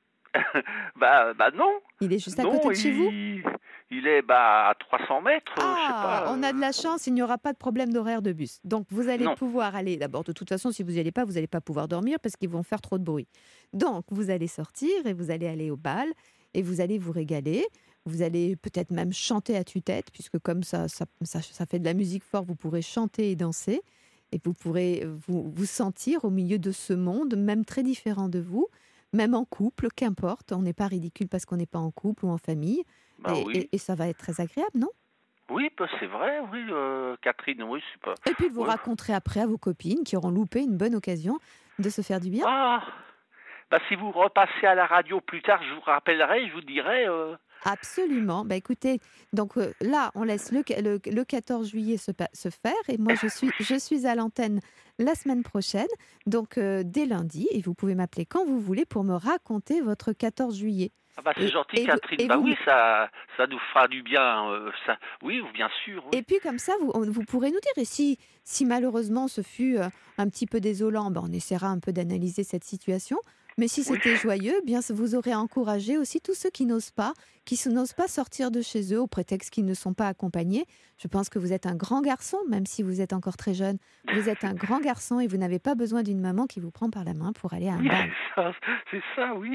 Non, Il est juste à côté non, de chez vous? il est à 300 mètres, je sais Ah, pas. on a de la chance, il n'y aura pas de problème d'horaire de bus. Donc, vous allez Non, pouvoir aller. D'abord, de toute façon, si vous n'y allez pas, vous n'allez pas pouvoir dormir parce qu'ils vont faire trop de bruit. Donc, vous allez sortir et vous allez aller au bal et vous allez vous régaler. Vous allez peut-être même chanter à tue-tête, puisque comme ça fait de la musique forte, vous pourrez chanter et danser. Et vous pourrez vous sentir au milieu de ce monde, même très différent de vous, même en couple, qu'importe. On n'est pas ridicule parce qu'on n'est pas en couple ou en famille. oui. Et ça va être très agréable, non? Oui, c'est vrai, oui, Catherine, oui, c'est pas. Et puis vous Ouais. raconterez après à vos copines qui auront loupé une bonne occasion de se faire du bien. Ah, si vous repassez à la radio plus tard, je vous rappellerai, je vous dirai. Absolument. Bah, écoutez, donc là, on laisse le 14 juillet se faire. Et moi, je suis à l'antenne la semaine prochaine, donc dès lundi. Et vous pouvez m'appeler quand vous voulez pour me raconter votre 14 juillet. Ah c'est gentil, Catherine. Vous, Oui, ça nous fera du bien. Ça, oui, bien sûr. Oui. et puis comme ça, vous pourrez nous dire. Et si malheureusement ce fut un petit peu désolant, ben, on essaiera un peu d'analyser cette situation. Mais si Oui. c'était joyeux, bien vous aurez encouragé aussi tous ceux qui n'osent pas, n'osent pas sortir de chez eux au prétexte qu'ils ne sont pas accompagnés. Je pense que vous êtes un grand garçon, même si vous êtes encore très jeune. Vous êtes un grand garçon et vous n'avez pas besoin d'une maman qui vous prend par la main pour aller à un Oui, bal. c'est ça, oui.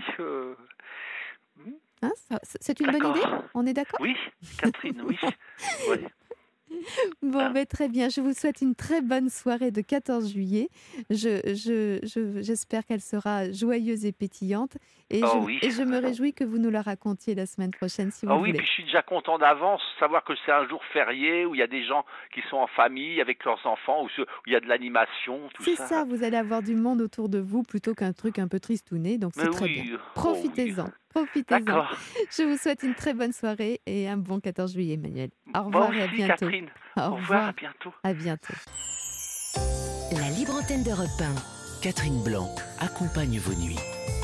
Hein, c'est une bonne idée? D'accord. On est d'accord? Oui, Catherine, oui. Ouais. Bon, ben, très bien. Je vous souhaite une très bonne soirée de 14 juillet. J'espère qu'elle sera joyeuse et pétillante. Oh oui. Et je me réjouis que vous nous la racontiez la semaine prochaine, si vous Oh le oui, voulez. puis je suis déjà content d'avance, savoir que c'est un jour férié où il y a des gens qui sont en famille avec leurs enfants, où il y a de l'animation, tout C'est ça, ça. vous allez avoir du monde autour de vous plutôt qu'un truc un peu tristouné, donc Mais c'est très bien. oui, oh oui. Profitez-en, profitez-en. D'accord. Je vous souhaite une très bonne soirée et un bon 14 juillet, Emmanuel. Au Moi revoir et à aussi, bientôt. Catherine. Au Au revoir, revoir, à bientôt. à bientôt. La libre antenne d'Europe 1. Catherine Blanc accompagne vos nuits.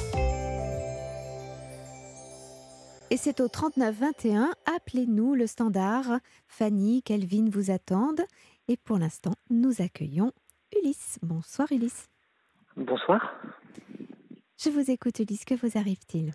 Et c'est au 39 21. Appelez-nous le standard. Fanny, Kelvin vous attendent. Et pour l'instant, nous accueillons Ulysse. Bonsoir Ulysse. Bonsoir. Je vous écoute Ulysse, que vous arrive-t-il?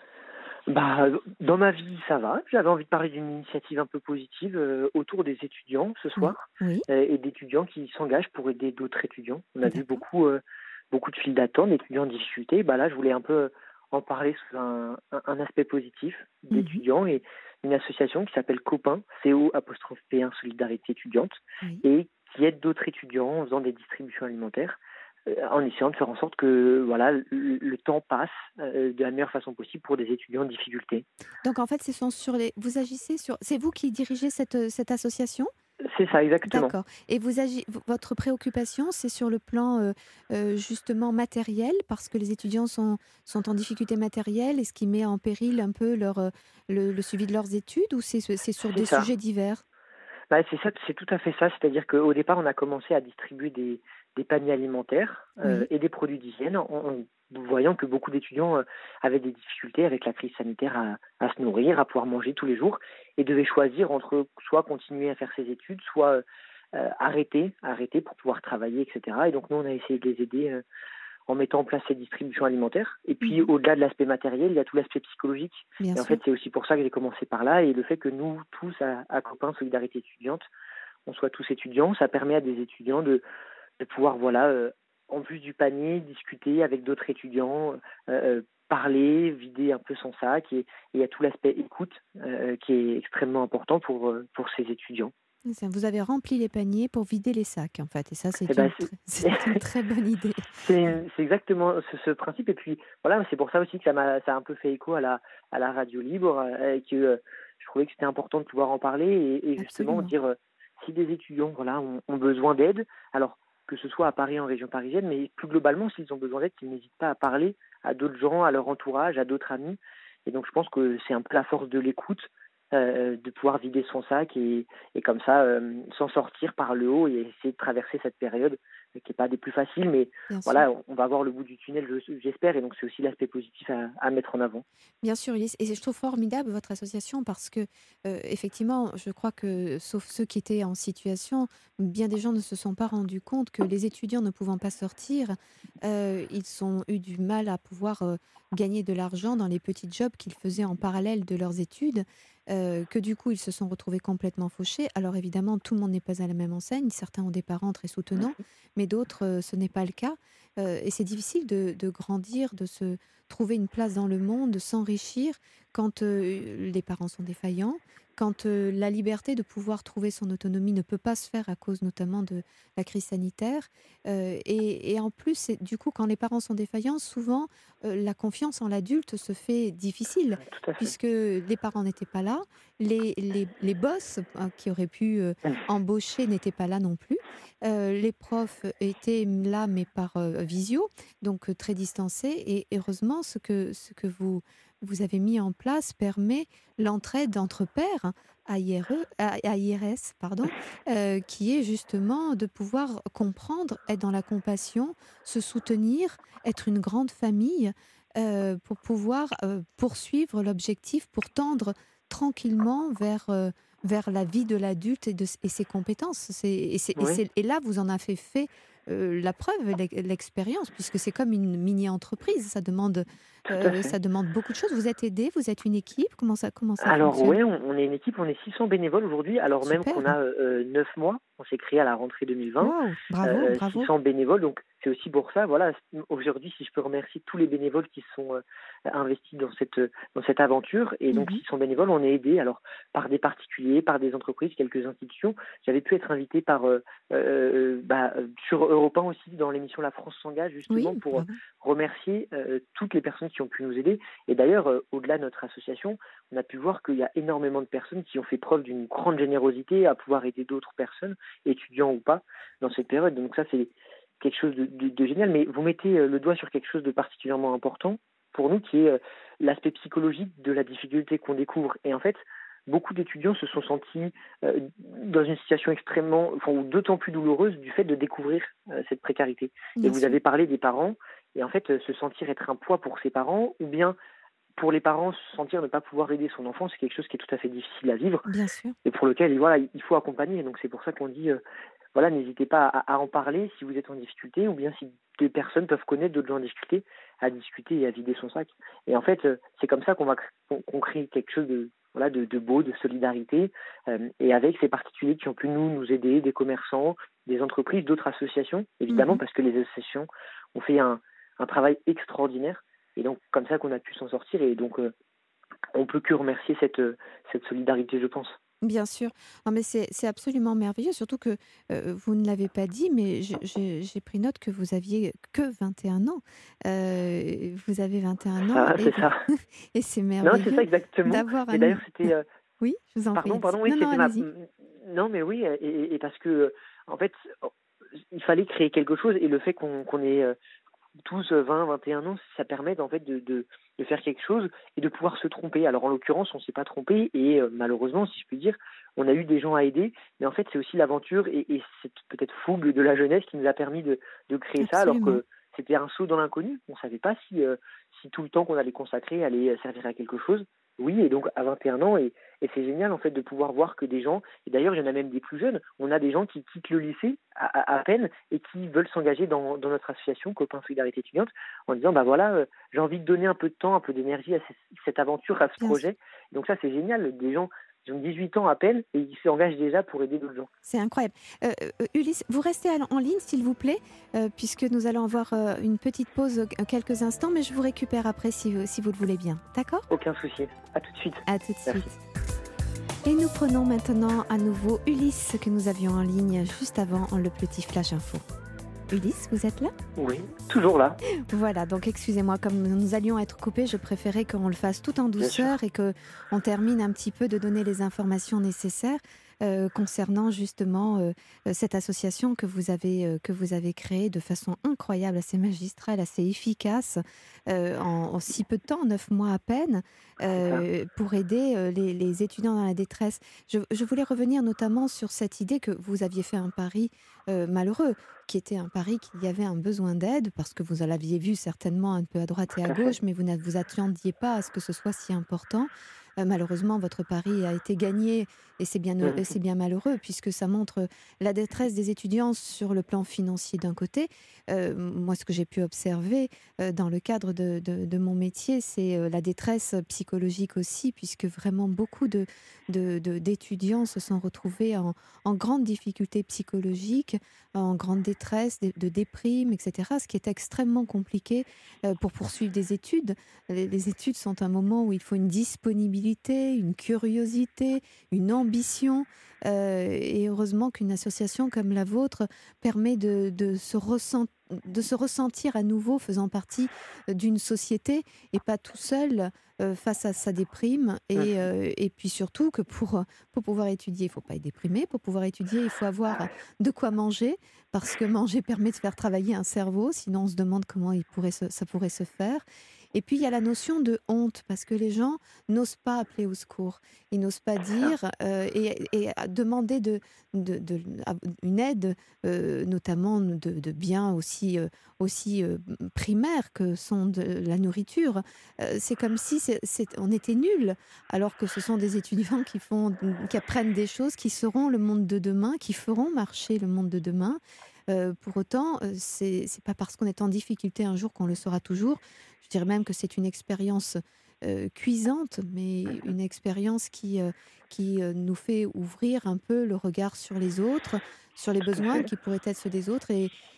Dans ma vie, ça va. J'avais envie de parler d'une initiative un peu positive autour des étudiants ce soir Oui, et d'étudiants qui s'engagent pour aider d'autres étudiants. On a vu d'accord. beaucoup de files d'attente, d'étudiants en difficulté. Là, je voulais un peu en parler sous un aspect positif Mhm. d'étudiants et une association qui s'appelle Copain, CO'1 Solidarité étudiante, Oui. et qui aide d'autres étudiants en faisant des distributions alimentaires, en essayant de faire en sorte que le temps passe de la meilleure façon possible pour des étudiants en difficulté. Donc en fait, ce sont sur les. Vous agissez sur. C'est vous qui dirigez cette association? C'est ça, exactement. D'accord. Et votre préoccupation, c'est sur le plan justement matériel, parce que les étudiants sont en difficulté matérielle, et ce qui met en péril un peu le suivi de leurs études, ou c'est sur C'est des ça. sujets divers? C'est ça, c'est tout à fait ça. C'est-à-dire qu'au départ, on a commencé à distribuer des paniers alimentaires Oui. et des produits d'hygiène en voyant que beaucoup d'étudiants avaient des difficultés avec la crise sanitaire à se nourrir, à pouvoir manger tous les jours, et devaient choisir entre soit continuer à faire ses études, soit arrêter pour pouvoir travailler, etc. Et donc nous, on a essayé de les aider en mettant en place ces distributions alimentaires. Et puis, Mhm. au-delà de l'aspect matériel, il y a tout l'aspect psychologique. Bien Et en sûr. fait, c'est aussi pour ça que j'ai commencé par là. Et le fait que nous, tous, à Copain Solidarité étudiante, on soit tous étudiants, ça permet à des étudiants de pouvoir, en plus du panier, discuter avec d'autres étudiants, parler, vider un peu son sac. Et il y a tout l'aspect écoute qui est extrêmement important pour ces étudiants. Vous avez rempli les paniers pour vider les sacs, en fait. Et ça, Eh ben, c'est c'est une très bonne idée. c'est exactement ce principe. Et puis, voilà, c'est pour ça aussi que ça a un peu fait écho à la radio libre, et que je trouvais que c'était important de pouvoir en parler et justement Absolument. dire si des étudiants ont besoin d'aide, alors que ce soit à Paris, en région parisienne, mais plus globalement, s'ils ont besoin d'aide, qu'ils n'hésitent pas à parler à d'autres gens, à leur entourage, à d'autres amis. Et donc, je pense que c'est un peu la force de l'écoute, de pouvoir vider son sac et comme ça s'en sortir par le haut et essayer de traverser cette période qui n'est pas des plus faciles, mais Bien sûr. voilà, on va voir le bout du tunnel, j'espère, et donc c'est aussi l'aspect positif à mettre en avant. Bien sûr, Ulysse. Et je trouve formidable votre association parce que, effectivement, je crois que, sauf ceux qui étaient en situation, bien des gens ne se sont pas rendus compte que les étudiants ne pouvant pas sortir, ils ont eu du mal à pouvoir gagner de l'argent dans les petits jobs qu'ils faisaient en parallèle de leurs études, que du coup, ils se sont retrouvés complètement fauchés. Alors évidemment, tout le monde n'est pas à la même enseigne. Certains ont des parents très soutenants, mais d'autres, ce n'est pas le cas. Et c'est difficile de grandir, de se trouver une place dans le monde, de s'enrichir quand les parents sont défaillants, quand la liberté de pouvoir trouver son autonomie ne peut pas se faire à cause notamment de la crise sanitaire. Et en plus, du coup, quand les parents sont défaillants, souvent, la confiance en l'adulte se fait difficile, Tout à fait. puisque les parents n'étaient pas là, les boss qui auraient pu embaucher n'étaient pas là non plus. Les profs étaient là, mais par visio, donc très distancés. Et heureusement, ce que vous avez mis en place permet l'entraide entre pairs à IRS, pardon, qui est justement de pouvoir comprendre, être dans la compassion, se soutenir, être une grande famille pour pouvoir poursuivre l'objectif, pour tendre tranquillement vers la vie de l'adulte et ses compétences. Oui. Et là, vous en avez fait la preuve, l'expérience, puisque c'est comme une mini-entreprise. Tout à fait. Ça demande beaucoup de choses. Vous êtes aidé, vous êtes une équipe. Comment ça Alors fonctionne? ouais, on est une équipe, on est 600 bénévoles aujourd'hui, alors même Super. qu'on a 9 mois. On s'est créé à la rentrée 2020, Waouh, bravo, bravo. 600 bénévoles, donc c'est aussi pour ça, voilà, aujourd'hui, si je peux remercier tous les bénévoles qui sont investis dans cette aventure, et donc Mhm. 600 bénévoles, on est aidés alors par des particuliers, par des entreprises, quelques institutions. J'avais pu être invité sur Europe 1 aussi, dans l'émission La France s'engage, Oui, justement, pour bravo. remercier toutes les personnes qui ont pu nous aider. Et d'ailleurs, au-delà de notre association, on a pu voir qu'il y a énormément de personnes qui ont fait preuve d'une grande générosité à pouvoir aider d'autres personnes, étudiants ou pas, dans cette période. Donc ça, c'est quelque chose de génial. Mais vous mettez le doigt sur quelque chose de particulièrement important pour nous, qui est l'aspect psychologique de la difficulté qu'on découvre. Et en fait, beaucoup d'étudiants se sont sentis dans une situation ou d'autant plus douloureuse du fait de découvrir cette précarité. Et Bien vous sûr. avez parlé des parents, et en fait, se sentir être un poids pour ses parents, ou bien pour les parents, se sentir ne pas pouvoir aider son enfant, c'est quelque chose qui est tout à fait difficile à vivre Bien sûr. et pour lequel voilà, il faut accompagner. Donc c'est pour ça qu'on dit voilà, n'hésitez pas à en parler si vous êtes en difficulté, ou bien si des personnes peuvent connaître d'autres gens en difficulté, à discuter et à vider son sac. Et en fait, c'est comme ça qu'on crée quelque chose de beau, de solidarité, et avec ces particuliers qui ont pu nous aider, des commerçants, des entreprises, d'autres associations, évidemment, Mhm. parce que les associations ont fait un travail extraordinaire. Et donc, comme ça qu'on a pu s'en sortir. Et donc, on peut que remercier cette solidarité, je pense. Bien sûr. Non, mais c'est absolument merveilleux, surtout que vous ne l'avez pas dit, mais j'ai pris note que vous aviez que 21 ans. Vous avez 21 ans Ah, c'est ça. et c'est Non, c'est ça merveilleux exactement. d'avoir Et un... d'ailleurs, c'était... Oui, je vous en prie. pardon, oui, Non, non, c'était ma... allez-y. Non, mais oui, et parce que, en fait, il fallait créer quelque chose, et le fait qu'on ait tous 20, 21 ans, ça permet en fait de faire quelque chose et de pouvoir se tromper. Alors en l'occurrence, on ne s'est pas trompé, et malheureusement, si je puis dire, on a eu des gens à aider, mais en fait c'est aussi l'aventure et cette peut-être fougue de la jeunesse qui nous a permis de créer ça, alors Absolument. que c'était un saut dans l'inconnu. On ne savait pas si tout le temps qu'on allait consacrer allait servir à quelque chose. Oui, et donc à 21 ans, et c'est génial en fait de pouvoir voir que des gens, et d'ailleurs il y en a même des plus jeunes, on a des gens qui quittent le lycée à peine et qui veulent s'engager dans notre association Copains Solidarité étudiante, en disant bah voilà, j'ai envie de donner un peu de temps, un peu d'énergie à cette aventure, à ce Bien sûr. projet. Donc ça c'est génial, des gens qui ont 18 ans à peine et ils s'engagent déjà pour aider d'autres gens. C'est incroyable. Ulysse, vous restez en ligne, s'il vous plaît, puisque nous allons avoir une petite pause quelques instants, mais je vous récupère après si vous le voulez bien. D'accord? Aucun souci. À tout de suite. À tout de Merci. suite. Et nous prenons maintenant à nouveau Ulysse que nous avions en ligne juste avant le petit flash info. Ulysse, vous êtes là? Oui, toujours là. Voilà, donc excusez-moi, comme nous allions être coupés, je préférais qu'on le fasse tout en Bien sûr. douceur et qu'on termine un petit peu de donner les informations nécessaires concernant justement cette association que vous avez créée de façon incroyable, assez magistrale, assez efficace, en si peu de temps, 9 mois à peine, pour aider les étudiants dans la détresse. Je voulais revenir notamment sur cette idée que vous aviez fait un pari malheureux, qui était un pari qu'il y avait un besoin d'aide, parce que vous l'aviez vu certainement un peu à droite et Tout à à fait. gauche, mais vous ne vous attendiez pas à ce que ce soit si important. Malheureusement, votre pari a été gagné et c'est bien malheureux, puisque ça montre la détresse des étudiants sur le plan financier d'un côté. Moi, ce que j'ai pu observer dans le cadre de mon métier, c'est la détresse psychologique aussi, puisque vraiment beaucoup d'étudiants se sont retrouvés en grande difficulté psychologique, en grande détresse, de déprime, etc. Ce qui est extrêmement compliqué pour poursuivre des études. Les études sont un moment où il faut une disponibilité, une curiosité, une ambition. Et heureusement qu'une association comme la vôtre permet de se ressentir à nouveau faisant partie d'une société et pas tout seul face à sa déprime. Et puis surtout que pour pouvoir étudier, il ne faut pas être déprimé. Pour pouvoir étudier, il faut avoir de quoi manger, parce que manger permet de faire travailler un cerveau. Sinon, on se demande comment ça pourrait se faire. Et puis, il y a la notion de honte, parce que les gens n'osent pas appeler au secours. Ils n'osent pas dire et demander une aide, notamment de biens aussi primaires que sont de la nourriture. C'est comme si on était nuls, alors que ce sont des étudiants qui apprennent des choses, qui seront le monde de demain, qui feront marcher le monde de demain. Pour autant, c'est pas parce qu'on est en difficulté un jour qu'on le sera toujours. Je dirais même que c'est une expérience cuisante, mais Mhm. une expérience qui nous fait ouvrir un peu le regard sur les autres, sur les Tout à besoins fait. qui pourraient être ceux des autres.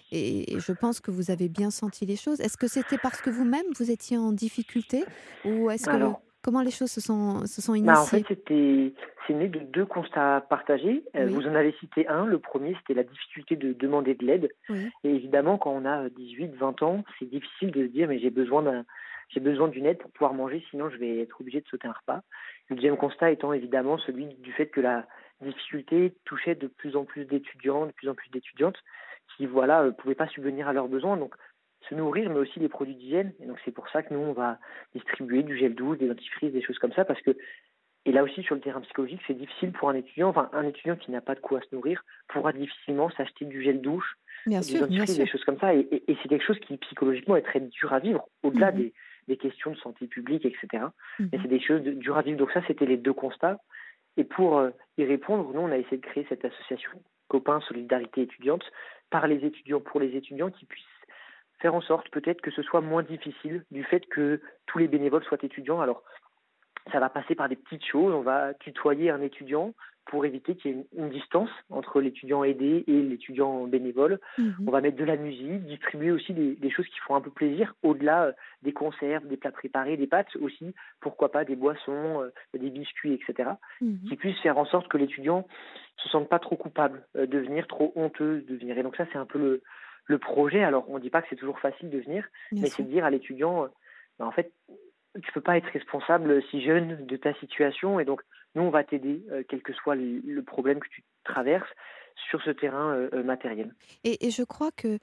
Et je pense que vous avez bien senti les choses. Est-ce que c'était parce que vous-même, vous étiez en difficulté ou est-ce que Alors, comment les choses se sont en fait, initiées? c'est né de 2 constats partagés. Oui, Vous en avez cité un. Le premier, c'était la difficulté de demander de l'aide oui, et évidemment, quand on a 18-20 ans, c'est difficile de se dire: «Mais j'ai besoin d'une aide pour pouvoir manger, sinon je vais être obligé de sauter un repas». Le deuxième constat étant évidemment celui du fait que la difficulté touchait de plus en plus d'étudiants, de plus en plus d'étudiantes qui, voilà, pouvaient pas subvenir à leurs besoins, donc se nourrir, mais aussi les produits d'hygiène. Et donc c'est pour ça que nous, on va distribuer du gel douche, des dentifrices, des choses comme ça, parce que et là aussi, sur le terrain psychologique, c'est difficile pour un étudiant. Enfin, un étudiant qui n'a pas de quoi se nourrir pourra difficilement s'acheter du gel douche, bien du sûr, bien dentifrice, des sûr. choses comme ça. Et c'est quelque chose qui, psychologiquement, est très dur à vivre, au-delà Mhm, des questions de santé publique, etc. Mais mhm. c'est des choses dures à vivre. Donc ça, c'était les 2 constats. Et pour y répondre, nous, on a essayé de créer cette association Copains Solidarité étudiante par les étudiants, pour les étudiants qui puissent faire en sorte peut-être que ce soit moins difficile du fait que tous les bénévoles soient étudiants. Alors, ça va passer par des petites choses. On va tutoyer un étudiant pour éviter qu'il y ait une distance entre l'étudiant aidé et l'étudiant bénévole. Mhm. On va mettre de la musique, distribuer aussi des choses qui font un peu plaisir, au-delà des conserves, des plats préparés, des pâtes aussi, pourquoi pas des boissons, des biscuits, etc., Mhm. qui puissent faire en sorte que l'étudiant se sente pas trop coupable de venir, trop honteux de venir. Et donc ça, c'est un peu le projet. Alors, on ne dit pas que c'est toujours facile de venir, Bien mais c'est sûr. de dire à l'étudiant, en fait, tu peux pas être responsable si jeune de ta situation et donc nous on va t'aider quel que soit le problème que tu traverses sur ce terrain matériel. Et je crois que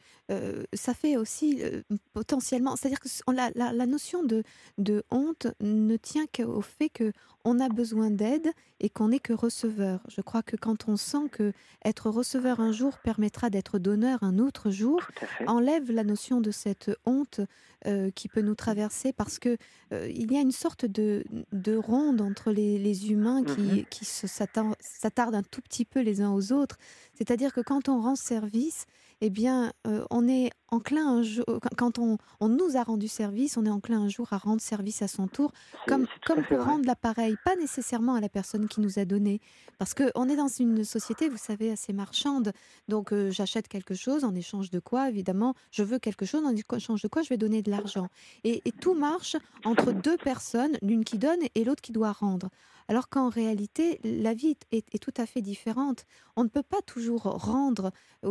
ça fait aussi potentiellement, c'est-à-dire que la notion de honte ne tient qu'au fait qu'on a besoin d'aide et qu'on n'est que receveur. Je crois que quand on sent que être receveur un jour permettra d'être donneur un autre jour, Tout à fait. enlève la notion de cette honte qui peut nous traverser parce que il y a une sorte de ronde entre les humains Mhm. s'attardent un tout petit peu les uns aux autres. C'est-à-dire que quand on rend service, eh bien, on est enclin un jour, quand on nous a rendu service, on est enclin un jour à rendre service à son tour, C'est tout à comme fait pour vrai. rendre l'appareil, pas nécessairement à la personne qui nous a donné. Parce qu'on est dans une société, vous savez, assez marchande. Donc, j'achète quelque chose en échange de quoi, évidemment, je veux quelque chose en échange de quoi je vais donner de l'argent. Et tout marche entre deux personnes, l'une qui donne et l'autre qui doit rendre. Alors qu'en réalité, la vie est tout à fait différente. On ne peut pas toujours rendre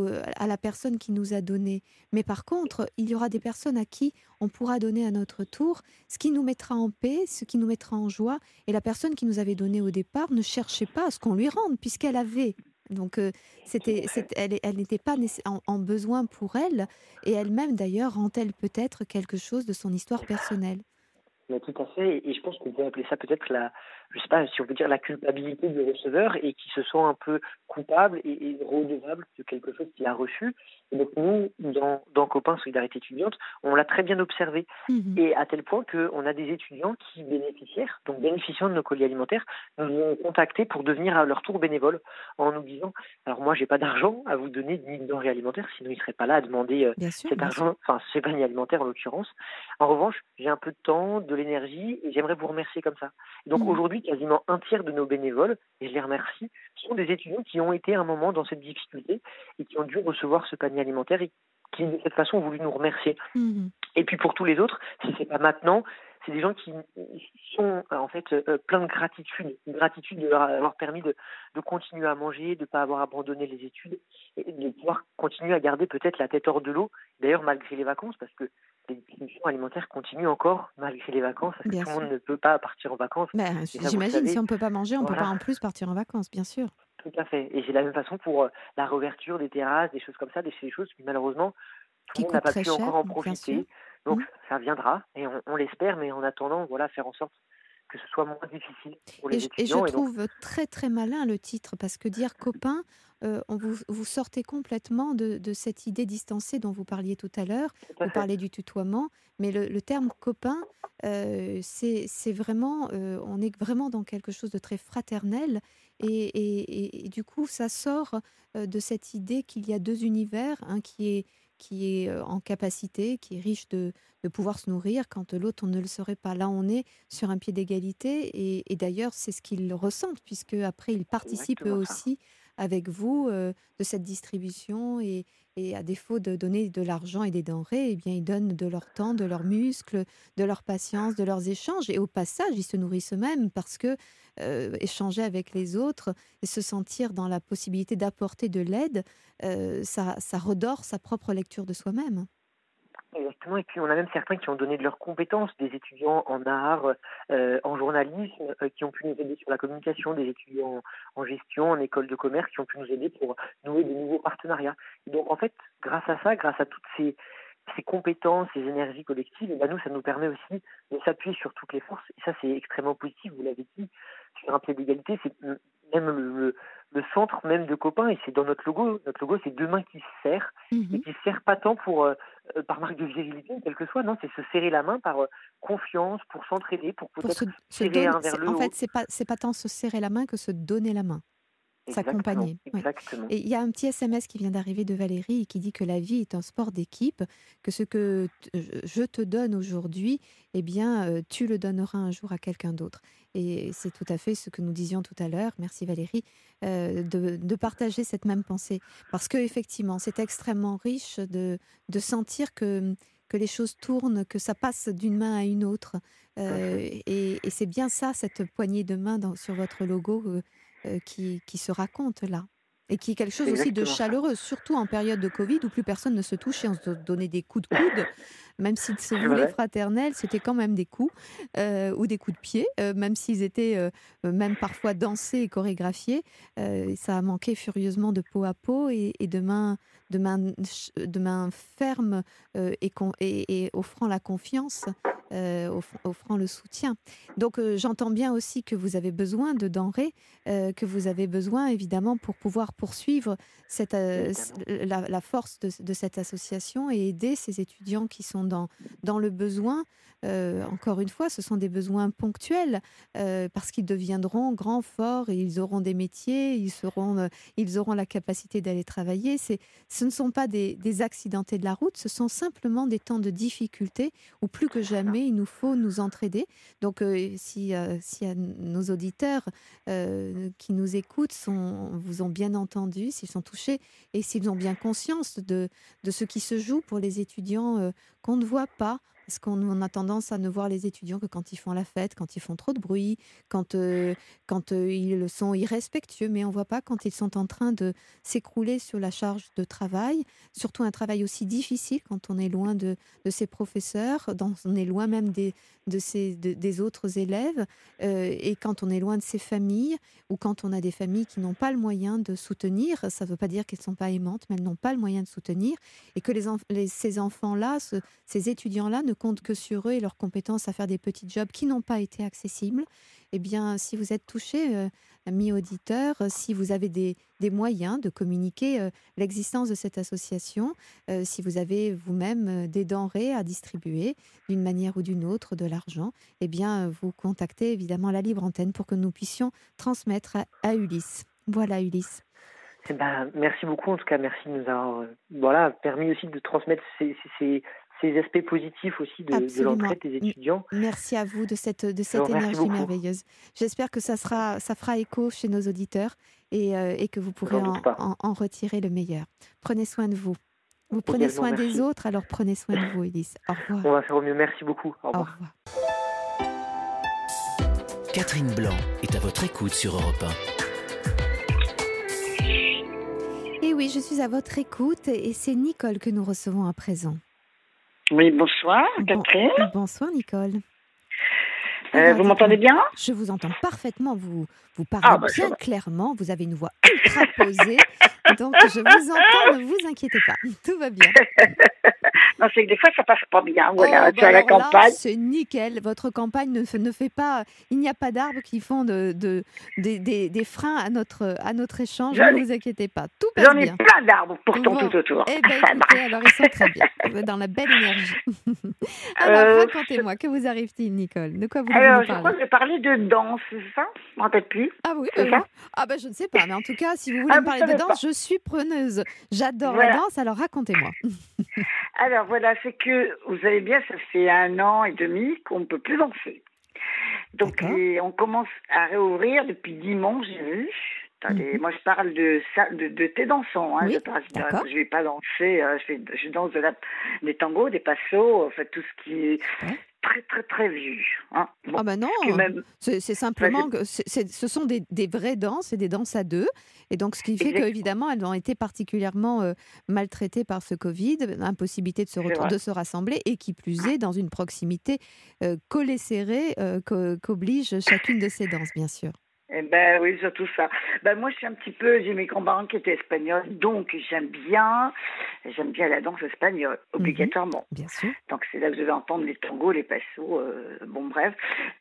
à la personne qui nous a donné. Mais par contre, il y aura des personnes à qui on pourra donner à notre tour, ce qui nous mettra en paix, ce qui nous mettra en joie. Et la personne qui nous avait donné au départ ne cherchait pas à ce qu'on lui rende, puisqu'elle avait. Donc, Tout à fait. elle n'était pas en besoin pour elle. Et elle-même, d'ailleurs, rend-elle peut-être quelque chose de son histoire personnelle. Mais tout à fait, et je pense qu'on peut appeler ça peut-être je sais pas si on peut dire la culpabilité du receveur et qui se sent un peu coupable et redevable de quelque chose qu'il a reçu. Et donc nous, dans Copains Solidarité étudiante, on l'a très bien observé. Mhm. Et à tel point qu'on a des étudiants qui bénéficiaires, donc bénéficiant de nos colis alimentaires, nous ont contactés pour devenir à leur tour bénévoles en nous disant: alors moi j'ai pas d'argent à vous donner ni de denrées alimentaires, sinon ils seraient pas là à demander Bien sûr, cet bien sûr. argent, enfin ce panier alimentaire en l'occurrence. En revanche, j'ai un peu de temps, de l'énergie et j'aimerais vous remercier comme ça. Et donc Mhm. aujourd'hui, quasiment un tiers de nos bénévoles, et je les remercie, sont des étudiants qui ont été à un moment dans cette difficulté et qui ont dû recevoir ce panier alimentaire et qui de cette façon ont voulu nous remercier. Mhm. Et puis pour tous les autres, si c'est pas maintenant, c'est des gens qui sont en fait pleins de gratitude, une gratitude de leur avoir permis de continuer à manger, de ne pas avoir abandonné les études et de pouvoir continuer à garder peut-être la tête hors de l'eau. D'ailleurs, malgré les vacances, parce que les distributions alimentaires continuent encore malgré les vacances, parce que Bien tout le sûr. monde ne peut pas partir en vacances. Ben, Et ça, vous le j'imagine, si savez. on ne peut pas manger, on ne peut pas Voilà, en plus partir en vacances, bien sûr. tout à fait. Et c'est la même façon pour la réouverture des terrasses, des choses comme ça, des choses qui malheureusement tout Qui le monde n'a coûte pas très pu cher, encore en bien sûr. profiter. Donc Mm. ça viendra et on l'espère, mais en attendant, voilà, faire en sorte que ce soit moins difficile pour les Et je étudiants. Et donc, trouve très très malin le titre, parce que dire copain, vous sortez complètement de cette idée distancée dont vous parliez tout à l'heure. tout à Vous fait. parlez du tutoiement, mais le terme copain, c'est vraiment, on est vraiment dans quelque chose de très fraternel Et du coup, ça sort de cette idée qu'il y a deux univers, un qui est en capacité, qui est riche de pouvoir se nourrir, quand l'autre, on ne le serait pas. Là, on est sur un pied d'égalité, et d'ailleurs, c'est ce qu'ils ressentent, puisque après, ils C'est participent eux exactement ça. aussi avec vous de cette distribution, et à défaut de donner de l'argent et des denrées, eh bien, ils donnent de leur temps, de leurs muscles, de leur patience, de leurs échanges, et au passage, ils se nourrissent eux-mêmes parce que échanger avec les autres et se sentir dans la possibilité d'apporter de l'aide, ça redore sa propre lecture de soi-même. Exactement, et puis on a même certains qui ont donné de leurs compétences, des étudiants en art, en journalisme, qui ont pu nous aider sur la communication, des étudiants en gestion, en école de commerce, qui ont pu nous aider pour nouer de nouveaux partenariats. Et donc en fait, grâce à ça, grâce à toutes ces compétences, ces énergies collectives, et ben nous, ça nous permet aussi de s'appuyer sur toutes les forces, et ça c'est extrêmement positif, vous l'avez dit, sur un pied d'égalité, c'est même le centre même de copains, et c'est dans notre logo. Notre logo, c'est deux mains qui se serrent, et Mhm. qui se serrent pas tant pour par marque de virilité, quel que soit, non, c'est se serrer la main par confiance, pour s'entraider, pour Pour peut-être se tirer donner, un vers le en fait, haut. c'est pas tant se serrer la main que se donner la main. Exactement, S'accompagner, oui. exactement. Et il y a un petit SMS qui vient d'arriver de Valérie et qui dit que la vie est un sport d'équipe, que ce que je te donne aujourd'hui, eh bien, tu le donneras un jour à quelqu'un d'autre. Et c'est tout à fait ce que nous disions tout à l'heure. Merci Valérie de partager cette même pensée. Parce que effectivement, c'est extrêmement riche de sentir que les choses tournent, que ça passe d'une main à une autre. Mhm. Et c'est bien ça, cette poignée de main sur votre logo, qui se raconte là. Et qui est quelque chose C'est aussi de exactement ça. chaleureux, surtout en période de Covid où plus personne ne se touchait, on se donnait des coups de coude, même s'ils se C'est voulaient vrai. fraternels, c'était quand même des coups, ou des coups de pied, même s'ils étaient même parfois dansés et chorégraphiés. Ça a manqué furieusement de peau à peau, et de main ferme, et offrant la confiance, offrant le soutien. Donc j'entends bien aussi que vous avez besoin de denrées, que vous avez besoin évidemment pour pouvoir poursuivre Évidemment. la force de cette association et aider ces étudiants qui sont dans le besoin. Encore une fois, ce sont des besoins ponctuels, parce qu'ils deviendront grands, forts, et ils auront des métiers, ils auront la capacité d'aller travailler. Ce ne sont pas des accidentés de la route, ce sont simplement des temps de difficulté où plus que C'est ça. jamais il nous faut nous entraider. Donc si nos auditeurs qui nous écoutent vous ont bien entendu, s'ils sont touchés et s'ils ont bien conscience de ce qui se joue pour les étudiants qu'on ne voit pas, parce qu'on a tendance à ne voir les étudiants que quand ils font la fête, quand ils font trop de bruit, quand ils sont irrespectueux, mais on ne voit pas quand ils sont en train de s'écrouler sur la charge de travail, surtout un travail aussi difficile quand on est loin de ses professeurs, on est loin même des autres élèves, et quand on est loin de ses familles, ou quand on a des familles qui n'ont pas le moyen de soutenir. Ça ne veut pas dire qu'elles ne sont pas aimantes, mais elles n'ont pas le moyen de soutenir, et que ces enfants-là, ces étudiants-là ne comptent que sur eux et leurs compétences à faire des petits jobs qui n'ont pas été accessibles. Eh bien, si vous êtes touché, amis auditeurs, si vous avez des moyens de communiquer l'existence de cette association, si vous avez vous-même des denrées à distribuer d'une manière ou d'une autre, de l'argent, eh bien, vous contactez évidemment la Libre Antenne pour que nous puissions transmettre à Ulysse. Voilà, Ulysse. Eh ben, merci beaucoup, en tout cas, merci de nous avoir voilà, permis aussi de transmettre ces aspects positifs aussi de Absolument. l'entraide des étudiants. Merci à vous de Je cette vous remercie énergie beaucoup, merveilleuse. J'espère que ça fera écho chez nos auditeurs, et que vous pourrez j'en doute pas. en retirer le meilleur. Prenez soin de vous. Vous prenez Également, soin des merci. autres, alors prenez soin de vous, Ulysse. Au revoir. On va faire au mieux, merci beaucoup, au Au revoir. revoir. Catherine Blanc est à votre écoute sur Europe 1. Et oui, je suis à votre écoute, et c'est Nicole que nous recevons à présent. Oui, bonsoir, Catherine. Bonsoir, Nicole. Vous m'entendez bien? Je vous entends parfaitement. Vous parlez bien Ça va. clairement. Vous avez une voix ultra posée. Donc, je vous entends, ne vous inquiétez pas. Tout va bien. Non, c'est que des fois, ça passe pas bien. Voilà, Oh, tu as la alors là, campagne. c'est nickel. Votre campagne ne fait pas. Il n'y a pas d'arbres qui font des freins à notre échange. J'en Ne ai, vous inquiétez pas. Tout passe j'en ai bien. plein d'arbres pourtant Bon. tout autour. Eh bien, écoutez, alors ils sont très bien. Vous êtes dans la belle énergie. Alors, Euh, racontez-moi, que vous arrive-t-il, Nicole? De quoi voulez-vous alors, nous je crois parler? que je parlais de danse, c'est ça? Je me rappelle plus. Ah oui, C'est ça? ah ben je ne sais pas, mais en tout cas, si vous voulez Ah, me vous parler de savez danse, pas. je suis preneuse. J'adore la Voilà. danse, alors racontez-moi. Alors voilà, c'est que vous savez bien, ça fait 1 an et demi qu'on ne peut plus danser. Donc D'accord. on commence à réouvrir depuis dimanche, j'ai vu. Attendez, Mhm. moi je parle de thé dansant, hein. Oui, d'accord. Je vais pas danser, je danse des tangos, des passos, en fait tout ce qui est Super. très très très vieux. Hein. Bon, Ah ben non, ce que même, c'est enfin, simplement que ce sont des vraies danses et des danses à deux. Et donc, ce qui fait exactement, qu'évidemment, elles ont été particulièrement maltraitées par ce Covid, impossibilité c'est vrai. de se rassembler et qui plus est dans une proximité collée serrée qu'oblige chacune de ces danses, bien sûr. Eh ben oui, surtout ça. Ben moi, j'ai mes grands-parents qui étaient espagnols, donc j'aime bien la danse espagnole, Mhm, obligatoirement. bien sûr. Donc c'est là que je vais entendre les tangos, les passos, bon bref.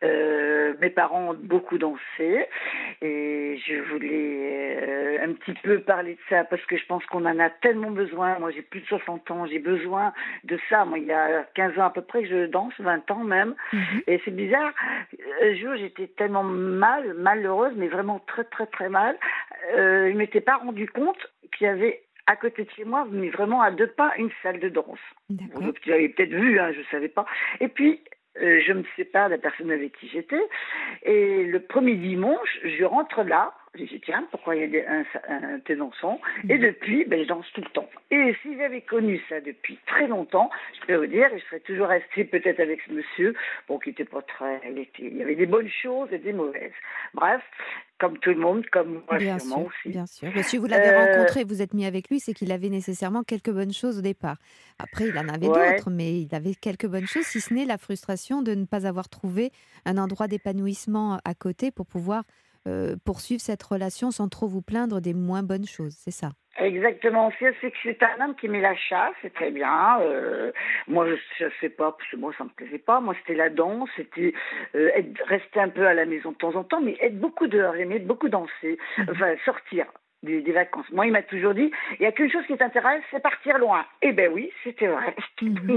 Mes parents ont beaucoup dansé et je voulais un petit peu parler de ça parce que je pense qu'on en a tellement besoin. Moi j'ai plus de 60 ans, j'ai besoin de ça. Moi il y a 15 ans à peu près que je danse, 20 ans même. Mhm, Et c'est bizarre, un jour j'étais tellement malheureuse, mais vraiment très très très mal. Je ne m'étais pas rendu compte qu'il y avait à côté de chez moi, mais vraiment à 2 pas, une salle de danse. d'accord. Bon, tu avais peut-être vu, hein, je ne savais pas. Et puis, je me sépare de la personne avec qui j'étais. Et le premier dimanche, je rentre là. Je dis, tiens, pourquoi il y a un thé dansant? Et Mhm. depuis, je danse tout le temps. Et si j'avais connu ça depuis très longtemps, je peux vous dire, je serais toujours restée peut-être avec ce monsieur, bon, qui n'était pas très... Il y avait des bonnes choses et des mauvaises. Bref, comme tout le monde, comme moi Bien sûrement sûr, aussi. bien sûr. Mais si vous l'avez Euh, rencontré, vous êtes mis avec lui, c'est qu'il avait nécessairement quelques bonnes choses au départ. Après, il en avait ouais. d'autres, mais il avait quelques bonnes choses, si ce n'est la frustration de ne pas avoir trouvé un endroit d'épanouissement à côté pour pouvoir poursuivre cette relation sans trop vous plaindre des moins bonnes choses. C'est ça. Exactement. C'est que c'est un homme qui met la chasse, c'est très bien. Moi, je sais pas, parce que moi, ça me plaisait pas. Moi, c'était la danse, c'était rester un peu à la maison de temps en temps, mais être beaucoup dehors, j'aimais beaucoup danser, Mhm. enfin sortir. Des vacances. Moi, il m'a toujours dit, il n'y a qu'une chose qui t'intéresse, c'est partir loin. Eh ben oui, c'était vrai. Mhm.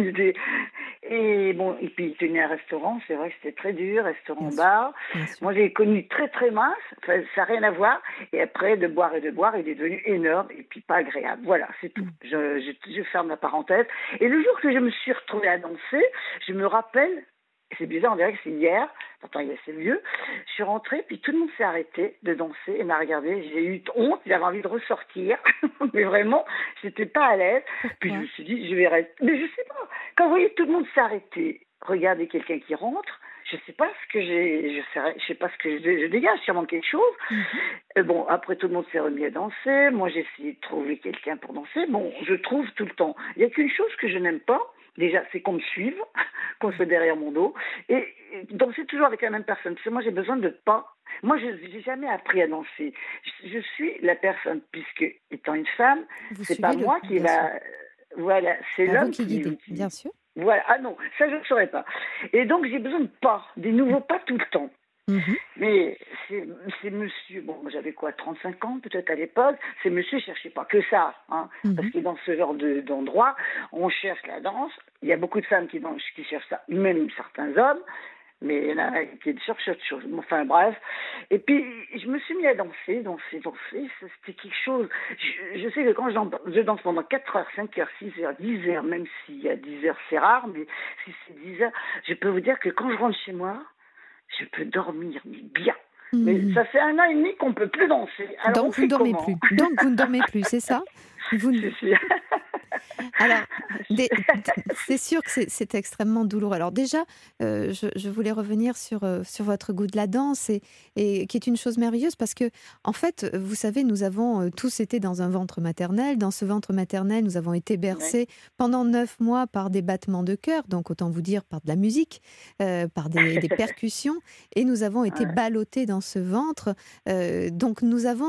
Et bon, et puis il tenait un restaurant, c'est vrai que c'était très dur, Bien sûr, restaurant-bar. bien sûr. Moi, j'ai connu très très mince, enfin, ça n'a rien à voir. Et après, de boire, il est devenu énorme et puis pas agréable. Voilà, c'est tout. Mhm. Je ferme la parenthèse. Et le jour que je me suis retrouvée à danser, je me rappelle, c'est bizarre, on dirait que c'est hier, pourtant il est assez vieux, je suis rentrée, puis tout le monde s'est arrêté de danser et m'a regardé. J'ai eu honte, j'avais envie de ressortir, mais vraiment, j'étais pas à l'aise. Puis je Pourquoi? me suis dit, je vais rester. Mais je sais pas, quand vous voyez tout le monde s'arrêter, regarder quelqu'un qui rentre, je sais pas ce que je sais pas ce que je dégage, sûrement quelque chose. Mhm. Bon, après tout le monde s'est remis à danser, moi j'ai essayé de trouver quelqu'un pour danser, bon, je trouve tout le temps. Il n'y a qu'une chose que je n'aime pas, déjà, c'est qu'on me suive, qu'on soit derrière mon dos, et danser toujours avec la même personne, parce que moi j'ai besoin de pas. Moi, je n'ai jamais appris à danser. Je suis la personne, puisque étant une femme, Vous c'est pas suivez le, moi qui bien sûr. va. Voilà, c'est Pas vous l'homme qui guidez, qui. bien sûr. Voilà, ah non, ça je ne saurais pas. Et donc j'ai besoin de pas, des nouveaux pas tout le temps. Mhm. Mais c'est monsieur, bon, j'avais quoi, 35 ans peut-être à l'époque, c'est monsieur, cherchait pas que ça, hein, parce Mhm. que dans ce genre d'endroit, on cherche la danse, il y a beaucoup de femmes qui cherchent ça, même certains hommes, mais il y en a qui cherchent autre chose. Enfin bref, et puis je me suis mis à danser, c'était quelque chose, je sais que quand je danse pendant 4 heures, 5 heures, 6 heures, 10 heures, même s'il y a 10 heures c'est rare, mais si c'est 10 heures, je peux vous dire que quand je rentre chez moi, je peux dormir, mais bien. Mais Mhm. ça fait 1 an et demi qu'on ne peut plus danser. Alors on Donc, vous ne fait dormez comment? plus. Donc, vous ne dormez plus, c'est ça? Vous ne- C'est sûr. Alors, C'est sûr que c'est extrêmement douloureux. Alors déjà, je voulais revenir sur votre goût de la danse et qui est une chose merveilleuse parce que, en fait, vous savez, nous avons tous été dans un ventre maternel. Dans ce ventre maternel, nous avons été bercés pendant 9 mois par des battements de cœur, donc autant vous dire par de la musique, par des percussions, et nous avons été ballottés dans ce ventre. Donc nous avons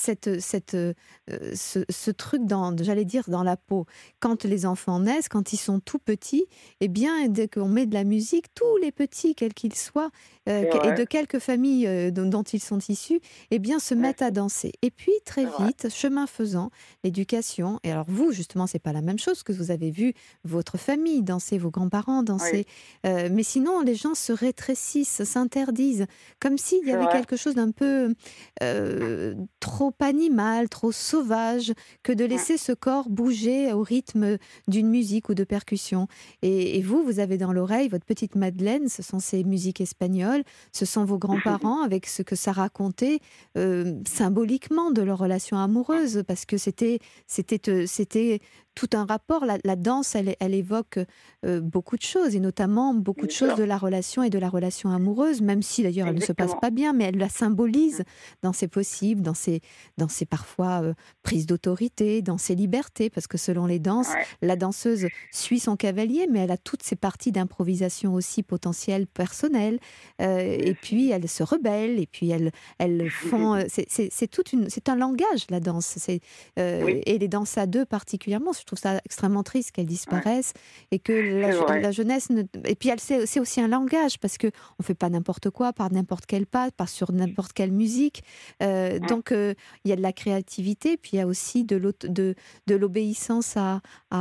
ce truc j'allais dire, dans la peau. Quand les enfants naissent, quand ils sont tout petits, eh bien, dès qu'on met de la musique, tous les petits, quels qu'ils soient, et de quelques familles dont ils sont issus, eh bien, se mettent à danser. Et puis, très vite, chemin faisant, l'éducation, et alors vous, justement, c'est pas la même chose que vous avez vu votre famille danser, vos grands-parents danser, mais sinon, les gens se rétrécissent, s'interdisent, comme s'il y avait quelque chose d'un peu trop animal, trop sauvage, que de laisser ce corps bouger au rythme d'une musique ou de percussion. Et vous avez dans l'oreille votre petite Madeleine, ce sont ces musiques espagnoles, ce sont vos grands-parents avec ce que ça racontait symboliquement de leur relation amoureuse, parce que c'était tout un rapport. La danse, elle évoque beaucoup de choses, et notamment beaucoup de choses de la relation et de la relation amoureuse, même si d'ailleurs elle ne se passe pas bien, mais elle la symbolise dans ses possibles, dans ses parfois prises d'autorité, dans ses libertés, parce que selon les danses, la danseuse suit son cavalier, mais elle a toutes ses parties d'improvisation aussi potentielles, personnelles, et puis elle se rebelle, et puis elles font... c'est un langage, la danse, et les danses à deux particulièrement. Je trouve ça extrêmement triste qu'elles disparaissent et que la jeunesse... Et puis c'est aussi un langage, parce qu'on ne fait pas n'importe quoi, par n'importe quel pas, pas sur n'importe quelle musique. Donc, il y a de la créativité, puis il y a aussi de l'obéissance à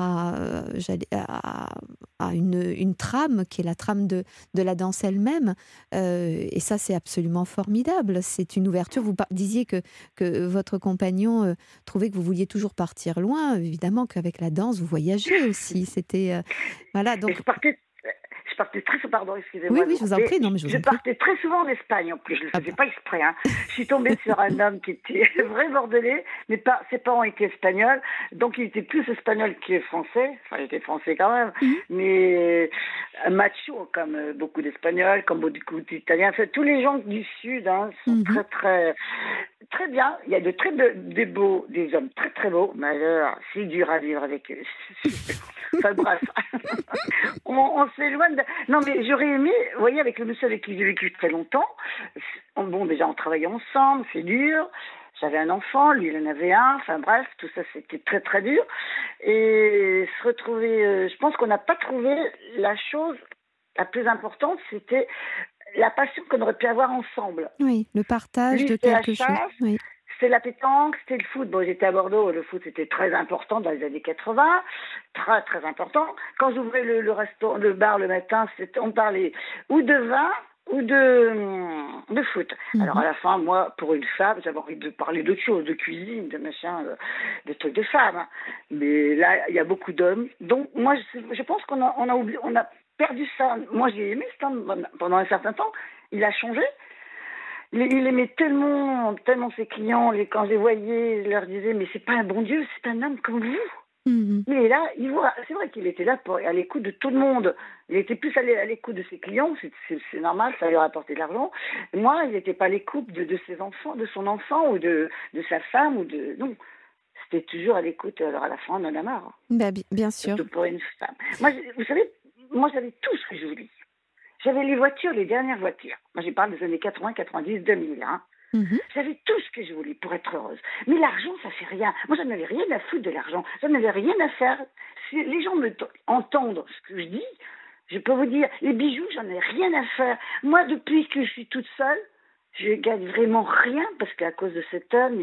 une trame, qui est la trame de la danse elle-même. Et ça, c'est absolument formidable. C'est une ouverture. Vous disiez que votre compagnon trouvait que vous vouliez toujours partir loin. Évidemment qu'avec la danse, vous voyagez aussi. C'était... voilà, donc... Je partais très souvent, pardon, excusez-moi. Oui, je vous en prie. Non, mais je partais très souvent en Espagne, en plus. Je ne le faisais pas exprès. Je suis tombée sur un homme qui était vrai bordelais, mais ses parents étaient espagnols, donc il était plus espagnol que français. Enfin, il était français quand même, mais macho, comme beaucoup d'Espagnols, comme beaucoup d'Italiens. Enfin, tous les gens du Sud sont très, très, très bien. Il y a des hommes très, très beaux, mais alors, c'est dur à vivre avec eux. Enfin, bref. On s'éloigne. Non, mais j'aurais aimé, vous voyez, avec le monsieur avec qui j'ai vécu très longtemps, déjà, on travaillait ensemble, c'est dur. J'avais un enfant, lui, il en avait un. Enfin, bref, tout ça, c'était très, très dur. Et se retrouver... je pense qu'on n'a pas trouvé la chose la plus importante, c'était la passion qu'on aurait pu avoir ensemble. Oui, le partage de quelque chose. Oui. C'était la pétanque, c'était le foot. Bon, j'étais à Bordeaux, le foot c'était très important dans les années 80, très très important. Quand j'ouvrais le bar le matin, on parlait ou de vin ou de foot. Alors à la fin, moi, pour une femme, j'avais envie de parler d'autre chose, de cuisine, de machin, de trucs de femmes. Mais là, il y a beaucoup d'hommes. Donc moi, je pense qu'on a oublié, on a perdu ça. Moi, j'ai aimé ce temps pendant un certain temps. Il a changé. Il aimait tellement ses clients. Quand je les voyais, je leur disais, mais c'est pas un bon Dieu, c'est un homme comme vous. Mais là, c'est vrai qu'il était là à l'écoute de tout le monde. Il était plus à l'écoute de ses clients, c'est normal, ça lui rapportait de l'argent. Moi, il n'était pas à l'écoute de ses enfants, de son enfant ou de sa femme non. C'était toujours à l'écoute. Alors à la fin, on en a marre. Bien sûr. Surtout pour une femme. Moi, vous savez, j'avais tout ce que je voulais. J'avais les voitures, les dernières voitures. Moi, je parle des années 80, 90, 2000. J'avais tout ce que je voulais pour être heureuse. Mais l'argent, ça fait rien. Moi, j'en avais rien à foutre de l'argent. J'en avais rien à faire. Si les gens entendent ce que je dis, je peux vous dire, les bijoux, j'en ai rien à faire. Moi, depuis que je suis toute seule, je gagne vraiment rien parce qu'à cause de cet homme,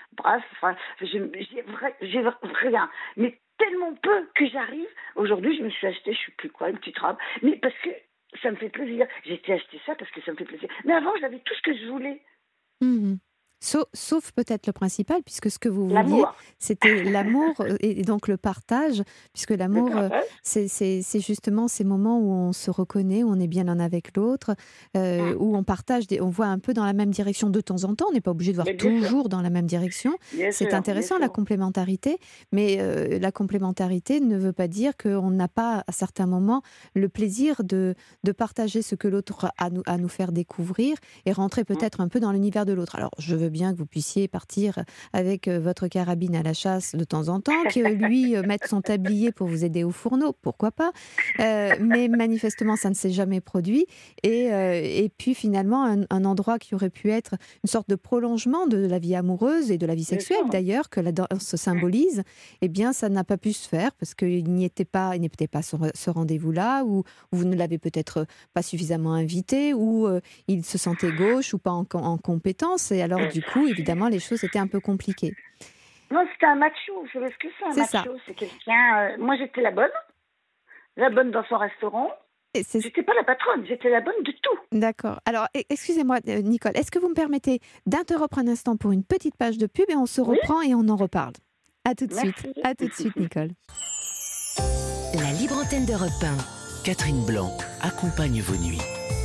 j'ai rien. Mais tellement peu que j'arrive. Aujourd'hui, je me suis acheté, je sais plus quoi, une petite robe. Mais parce que ça me fait plaisir. J'ai acheté ça parce que ça me fait plaisir. Mais avant, j'avais tout ce que je voulais. Sauf peut-être le principal, puisque ce que vous vouliez, L'amour. c'était l'amour et donc le partage, puisque l'amour, c'est justement ces moments où on se reconnaît, où on est bien l'un avec l'autre, où on partage, on voit un peu dans la même direction de temps en temps. On n'est pas obligé de voir toujours dans la même direction. C'est intéressant la complémentarité, mais la complémentarité ne veut pas dire qu'on n'a pas à certains moments le plaisir de partager ce que l'autre a à nous faire découvrir et rentrer peut-être un peu dans l'univers de l'autre. Alors, je veux bien que vous puissiez partir avec votre carabine à la chasse de temps en temps, que lui mette son tablier pour vous aider au fourneau, pourquoi pas. Mais manifestement, ça ne s'est jamais produit. Et puis finalement, un endroit qui aurait pu être une sorte de prolongement de la vie amoureuse et de la vie sexuelle d'ailleurs, que la danse symbolise, eh bien, ça n'a pas pu se faire parce qu'il n'était pas ce rendez-vous-là, ou vous ne l'avez peut-être pas suffisamment invité, ou il se sentait gauche ou pas en compétence. Et alors, du coup, évidemment, les choses étaient un peu compliquées. Non, c'était un macho. Vous savez ce que c'est, un macho? C'est quelqu'un... moi, j'étais la bonne dans son restaurant. J'étais pas la patronne, j'étais la bonne de tout. D'accord. Alors, excusez-moi, Nicole, est-ce que vous me permettez d'interrompre un instant pour une petite page de pub et on se reprend et on en reparle. À tout de suite. À tout de suite, Nicole. La libre antenne d'Europe 1. Catherine Blanc accompagne vos nuits.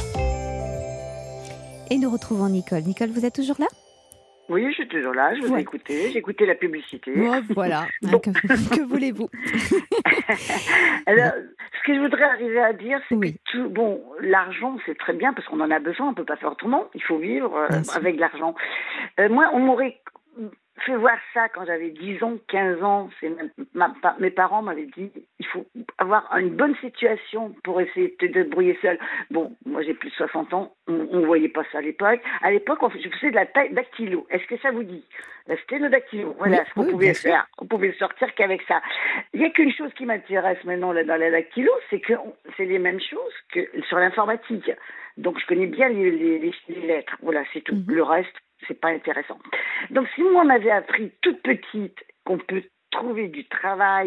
Et nous retrouvons Nicole. Nicole, vous êtes toujours là? Oui, je suis toujours là, je vous ai écouté, j'ai écouté la publicité. Bon, voilà, bon. Que voulez-vous? Alors, ce que je voudrais arriver à dire, c'est que l'argent, c'est très bien, parce qu'on en a besoin, on ne peut pas faire autrement, il faut vivre avec l'argent. Moi, on m'aurait fait voir ça quand j'avais 10 ans, 15 ans. Mes parents m'avaient dit il faut avoir une bonne situation pour essayer de te débrouiller seul. Bon, moi j'ai plus de 60 ans, on ne voyait pas ça à l'époque. À l'époque, je faisais de la dactylo. Est-ce que ça vous dit? La sténodactylo, voilà ce qu'on pouvait faire. On pouvait sortir qu'avec ça. Il n'y a qu'une chose qui m'intéresse maintenant là, dans la dactylo, c'est que c'est les mêmes choses que sur l'informatique. Donc je connais bien les lettres. Voilà, c'est tout. Le reste, c'est pas intéressant. Donc, si moi, on m'avait appris toute petite qu'on peut trouver du travail,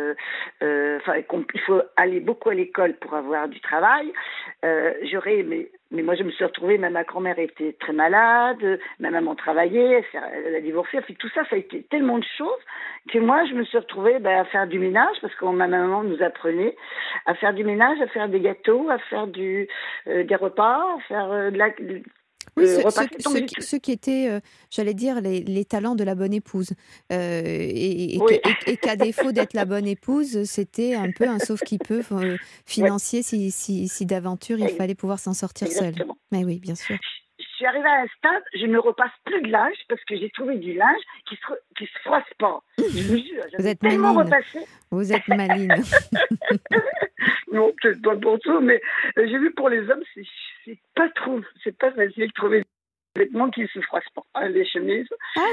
il faut aller beaucoup à l'école pour avoir du travail, j'aurais aimé. Mais moi, je me suis retrouvée, même ma grand-mère était très malade, ma maman travaillait, elle a divorcé, tout ça, ça a été tellement de choses que moi, je me suis retrouvée à faire du ménage, parce que ma maman nous apprenait à faire du ménage, à faire des gâteaux, à faire des repas, à faire de la... Oui, ceux qui étaient, j'allais dire, les talents de la bonne épouse. Et qu'à défaut d'être la bonne épouse, c'était un peu un sauf-qui-peut financier si d'aventure il fallait pouvoir s'en sortir seul. Mais oui, bien sûr. Je suis arrivée à un stade, je ne repasse plus de linge parce que j'ai trouvé du linge qui se froisse pas. Je vous jure, vous êtes maline. Vous êtes maline. Non, peut-être pas pour tout, mais j'ai vu pour les hommes, c'est pas facile de trouver des vêtements qui ne se froissent pas, les chemises.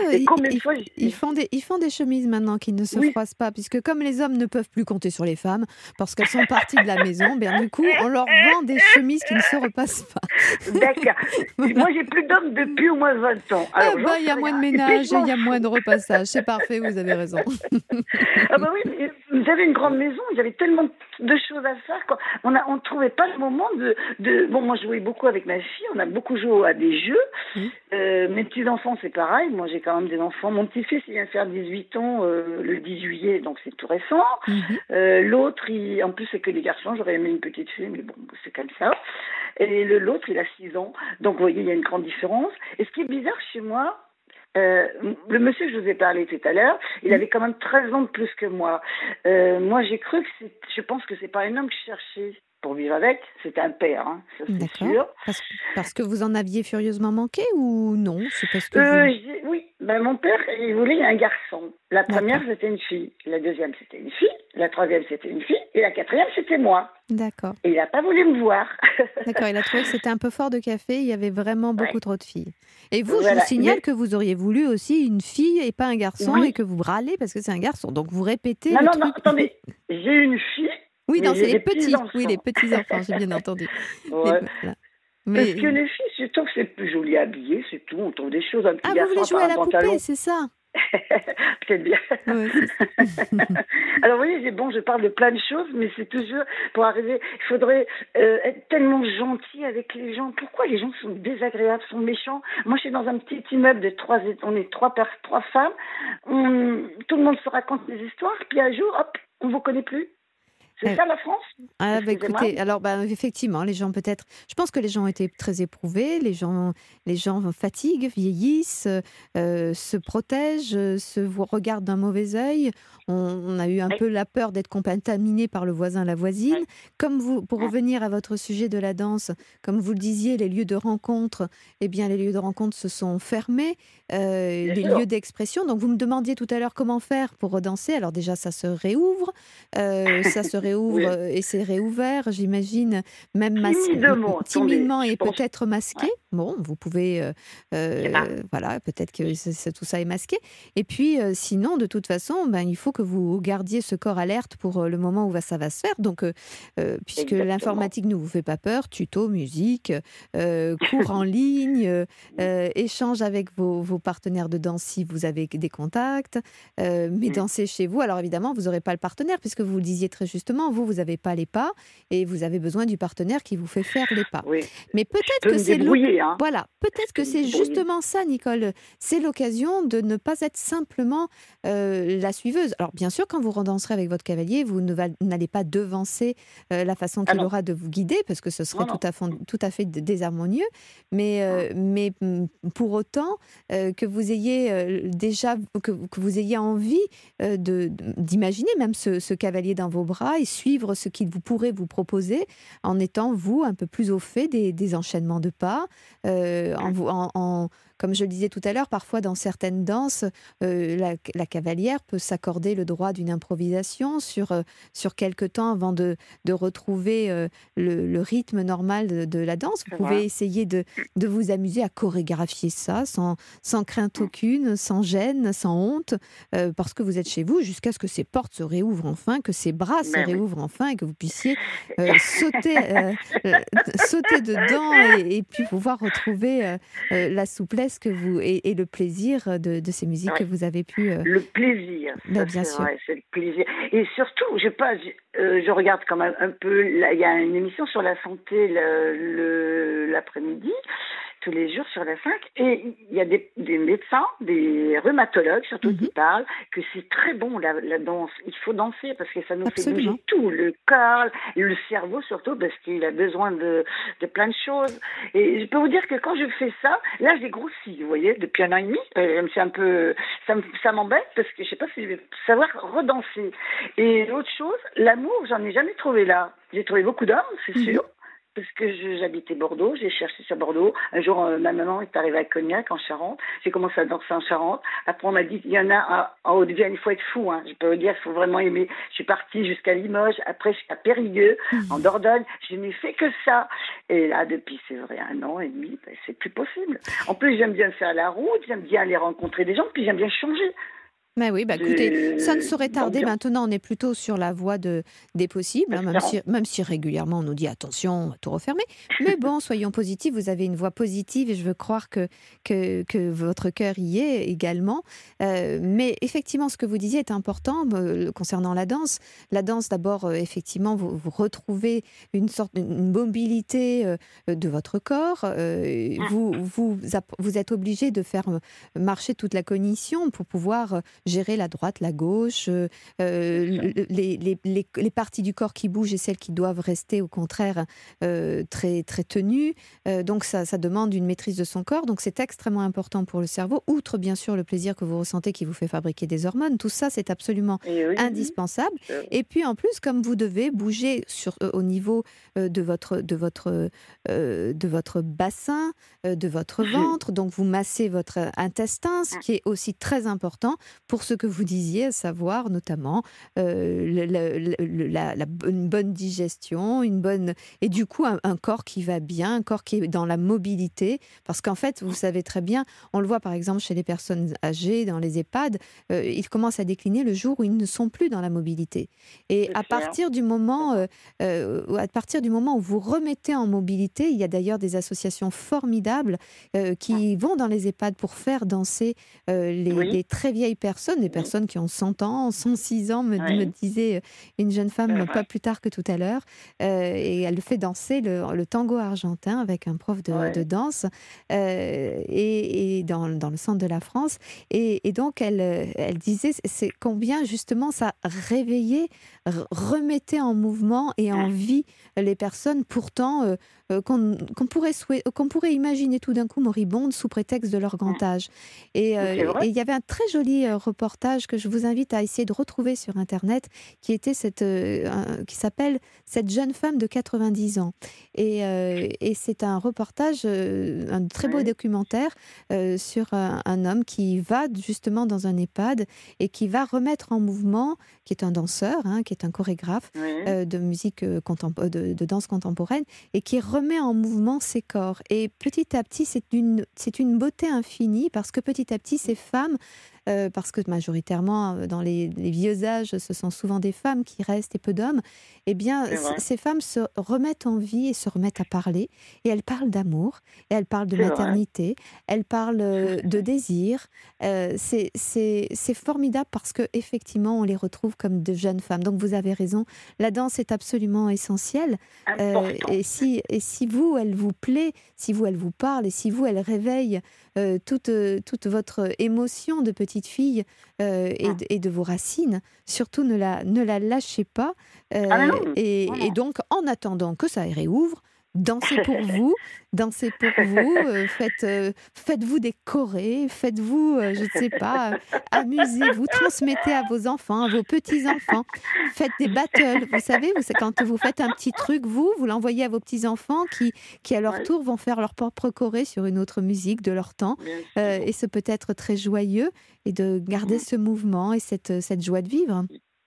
Ils font des chemises maintenant qui ne se froissent pas, puisque comme les hommes ne peuvent plus compter sur les femmes, parce qu'elles sont parties de la maison, du coup, on leur vend des chemises qui ne se repassent pas. D'accord. Moi, j'ai plus d'hommes depuis au moins 20 ans. Il y a moins de ménage et il y a moins de repassage. C'est parfait, vous avez raison. Oui, mais vous avez une grande maison, il y avait tellement de choses à faire. On ne trouvait pas le moment de... Bon, moi, je jouais beaucoup avec ma fille, on a beaucoup joué à des jeux. Mes petits-enfants, c'est pareil. Moi, j'ai quand même des enfants. Mon petit-fils, il vient de faire 18 ans le 10 juillet, donc c'est tout récent. L'autre, en plus, c'est que des garçons. J'aurais aimé une petite fille, mais bon, c'est comme ça. Et l'autre, il a 6 ans. Donc, vous voyez, il y a une grande différence. Et ce qui est bizarre chez moi, le monsieur que je vous ai parlé tout à l'heure, il avait quand même 13 ans de plus que moi. Moi, j'ai cru que je pense que c'est pas un homme que je cherchais pour vivre avec, c'était un père, ça c'est sûr. Parce que vous en aviez furieusement manqué ou non? C'est parce que oui, mon père, il voulait un garçon. La première, c'était une fille. La deuxième, c'était une fille. La troisième, c'était une fille. Et la quatrième, c'était moi. D'accord. Et il n'a pas voulu me voir. D'accord, il a trouvé que c'était un peu fort de café, il y avait vraiment beaucoup trop de filles. Et vous, je vous signale que vous auriez voulu aussi une fille et pas un garçon, et que vous râlez parce que c'est un garçon. Donc vous répétez Non, attendez, j'ai une fille. Oui, non, c'est les petits-enfants. Oui, les petits-enfants, j'ai bien entendu. Ouais. Parce que les filles, je trouve que c'est plus joli habillé, c'est tout. On trouve des choses, un petit garçon. Ah, vous voulez jouer à la poupée, c'est ça? peut-être bien. Ouais, Alors vous voyez, je parle de plein de choses, mais c'est toujours pour arriver. Il faudrait être tellement gentil avec les gens. Pourquoi les gens sont désagréables, sont méchants? Moi, je suis dans un petit immeuble de on est trois femmes. Tout le monde se raconte des histoires, puis un jour, hop, on vous connaît plus. C'est ça la France? Écoutez, alors effectivement, les gens peut-être. Je pense que les gens ont été très éprouvés. Les gens fatiguent, vieillissent, se protègent, vous regardent d'un mauvais œil. On a eu un peu la peur d'être contaminés par le voisin, la voisine. Comme vous, pour revenir à votre sujet de la danse, comme vous le disiez, les lieux de rencontre, les lieux de rencontre se sont fermés, les lieux d'expression. Donc vous me demandiez tout à l'heure comment faire pour redanser. Alors déjà, ça se réouvre, et c'est réouvert, j'imagine, même timidement et peut-être masqué. Ouais. Bon, vous pouvez, voilà, peut-être que tout ça est masqué. Et puis, sinon, de toute façon, il faut que vous gardiez ce corps alerte pour le moment où ça va se faire. Donc, puisque l'informatique ne vous fait pas peur, tuto, musique, cours en ligne, échange avec vos partenaires de danse si vous avez des contacts, mais danser chez vous. Alors évidemment, vous n'aurez pas le partenaire, puisque vous le disiez très justement, vous n'avez pas les pas et vous avez besoin du partenaire qui vous fait faire les pas. Oui. Mais peut-être que c'est voilà, peut-être que c'est justement ça, Nicole. C'est l'occasion de ne pas être simplement la suiveuse. Alors bien sûr, quand vous redanserez avec votre cavalier, vous n'allez pas devancer la façon qu'il aura de vous guider, parce que ce serait tout à fait désharmonieux. Mais pour autant que vous ayez déjà que vous ayez envie d'imaginer même ce cavalier dans vos bras et suivre ce qu'il pourrait vous proposer en étant, vous, un peu plus au fait des enchaînements de pas, comme je le disais tout à l'heure, parfois dans certaines danses, la cavalière peut s'accorder le droit d'une improvisation sur quelque temps avant de retrouver le rythme normal de la danse. Vous pouvez essayer de vous amuser à chorégraphier ça sans crainte aucune, sans gêne, sans honte, parce que vous êtes chez vous, jusqu'à ce que ces portes se réouvrent enfin, que ces bras se réouvrent enfin et que vous puissiez sauter dedans et puis pouvoir retrouver la souplesse et le plaisir de ces musiques que vous avez pu... Le plaisir, bien sûr. Vrai, c'est le plaisir. Et surtout, je regarde quand même un peu, il y a une émission sur la santé l'après-midi, tous les jours sur la 5, et il y a des médecins, des rhumatologues surtout qui parlent que c'est très bon la danse. Il faut danser parce que ça nous fait bouger tout, le corps, le cerveau surtout, parce qu'il a besoin de plein de choses. Et je peux vous dire que quand je fais ça, là j'ai grossi, vous voyez, depuis 1 an et demi. Je me suis un peu, ça m'embête parce que je sais pas si je vais savoir redanser. Et l'autre chose, l'amour, j'en ai jamais trouvé là. J'ai trouvé beaucoup d'hommes, c'est sûr. Parce que j'habitais Bordeaux, j'ai cherché sur Bordeaux. Un jour, ma maman est arrivée à Cognac, en Charente. J'ai commencé à danser en Charente. Après, on m'a dit, il y en a en Haute-Vienne, il faut être fou. Hein. Je peux vous dire, il faut vraiment aimer. Je suis partie jusqu'à Limoges, après jusqu'à Périgueux, en Dordogne. Je n'ai fait que ça. Et là, depuis, c'est vrai, 1 an et demi, c'est plus possible. En plus, j'aime bien faire la route, j'aime bien aller rencontrer des gens, puis j'aime bien changer. Mais oui, écoutez, ça ne saurait tarder. Maintenant, on est plutôt sur la voie des possibles, hein, même si régulièrement on nous dit attention, on va tout refermer. Mais bon, soyons positifs, vous avez une voix positive et je veux croire que votre cœur y est également. Mais effectivement, ce que vous disiez est important concernant la danse. La danse, d'abord, effectivement, vous retrouvez une mobilité de votre corps. Vous êtes obligé de faire marcher toute la cognition pour pouvoir gérer la droite, la gauche, les parties du corps qui bougent et celles qui doivent rester au contraire très, très tenues. Donc ça demande une maîtrise de son corps. Donc c'est extrêmement important pour le cerveau, outre bien sûr le plaisir que vous ressentez qui vous fait fabriquer des hormones. Tout ça, c'est absolument indispensable. Et puis en plus, comme vous devez bouger au niveau de votre bassin, de votre ventre, donc vous massez votre intestin, ce qui est aussi très important pour ce que vous disiez, à savoir notamment une bonne digestion, et du coup un corps qui va bien, un corps qui est dans la mobilité, parce qu'en fait, vous savez très bien, on le voit par exemple chez les personnes âgées dans les EHPAD, ils commencent à décliner le jour où ils ne sont plus dans la mobilité. Et à partir du moment où vous remettez en mobilité, il y a d'ailleurs des associations formidables qui vont dans les EHPAD pour faire danser les très vieilles personnes personnes, des personnes qui ont 100 ans, 106 ans, me disait une jeune femme pas plus tard que tout à l'heure, et elle fait danser le tango argentin avec un prof de danse, et dans le centre de la France, et donc elle disait c'est combien justement ça réveillait, remettait en mouvement et en vie les personnes pourtant qu'on pourrait imaginer tout d'un coup moribondes sous prétexte de leur grand âge. Et il y avait un très joli reportage que je vous invite à essayer de retrouver sur Internet, qui était qui s'appelle Cette jeune femme de 90 ans. Et c'est un reportage, un très beau documentaire sur un homme qui va justement dans un EHPAD et qui va remettre en mouvement, qui est un danseur, qui est un chorégraphe de musique de danse contemporaine, et qui remet en mouvement ses corps. Et petit à petit, c'est une beauté infinie, parce que petit à petit, ces femmes, parce que majoritairement, dans les vieux âges, ce sont souvent des femmes qui restent et peu d'hommes, eh bien, ces femmes se remettent en vie et se remettent à parler. Et elles parlent d'amour, et elles parlent de maternité, elles parlent de désir. C'est formidable, parce qu'effectivement, on les retrouve comme de jeunes femmes. Donc, vous avez raison, la danse est absolument essentielle. Et si vous, elle vous plaît, si vous, elle vous parle, et si vous, elle réveille toute votre émotion de petite fille et de vos racines, surtout ne la lâchez pas. Et donc, en attendant que ça réouvre, dansez pour vous, faites-vous des chorés, faites-vous, je ne sais pas, amusez-vous, transmettez à vos enfants, à vos petits-enfants, faites des battles, vous savez, quand vous faites un petit truc, vous l'envoyez à vos petits-enfants qui à leur tour vont faire leur propre choré sur une autre musique de leur temps, et ce peut être très joyeux, et de garder ce mouvement et cette joie de vivre.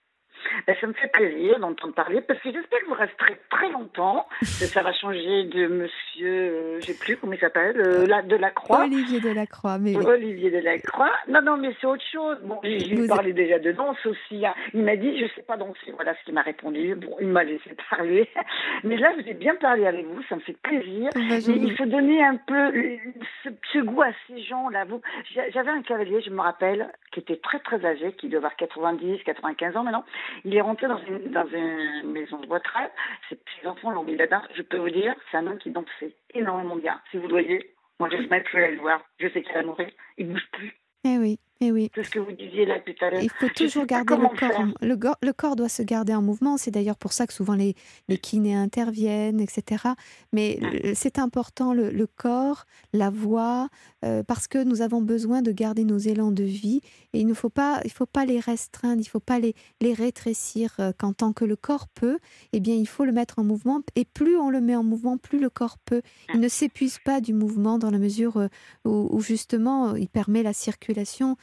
Ça me fait plaisir d'entendre parler, parce que j'espère que vous resterez très longtemps. Ça va changer de monsieur, je ne sais plus comment il s'appelle, Delacroix. Olivier Delacroix. Olivier Delacroix. Non, mais c'est autre chose. Bon, j'ai parlé déjà de danse aussi. Il m'a dit, je ne sais pas danser. Voilà ce qu'il m'a répondu. Bon, il m'a laissé parler. Mais là, vous avez bien parlé avec vous, ça me fait plaisir. Mais il faut donner un peu ce goût à ces gens-là. J'avais un cavalier, je me rappelle, qui était très très âgé, qui devait avoir 90, 95 ans maintenant. Il est rentré dans une maison de retraite. Ses petits-enfants l'ont mis là-dedans. Je peux vous dire, c'est un homme qui dansait énormément bien. Si vous le voyez, moi je vais plus aller le voir. Je sais qu'il va mourir. Il ne bouge plus. Eh oui. C'est ce que vous disiez là tout à l'heure. Il faut toujours garder le corps. Le corps doit se garder en mouvement. C'est d'ailleurs pour ça que souvent les kinés interviennent, etc. Mais c'est important, le corps, la voix, parce que nous avons besoin de garder nos élans de vie. Et il ne faut pas les restreindre, il ne faut pas les rétrécir. Qu'en tant que le corps peut, eh bien, il faut le mettre en mouvement. Et plus on le met en mouvement, plus le corps peut. Il ne s'épuise pas du mouvement, dans la mesure où justement, il permet la circulation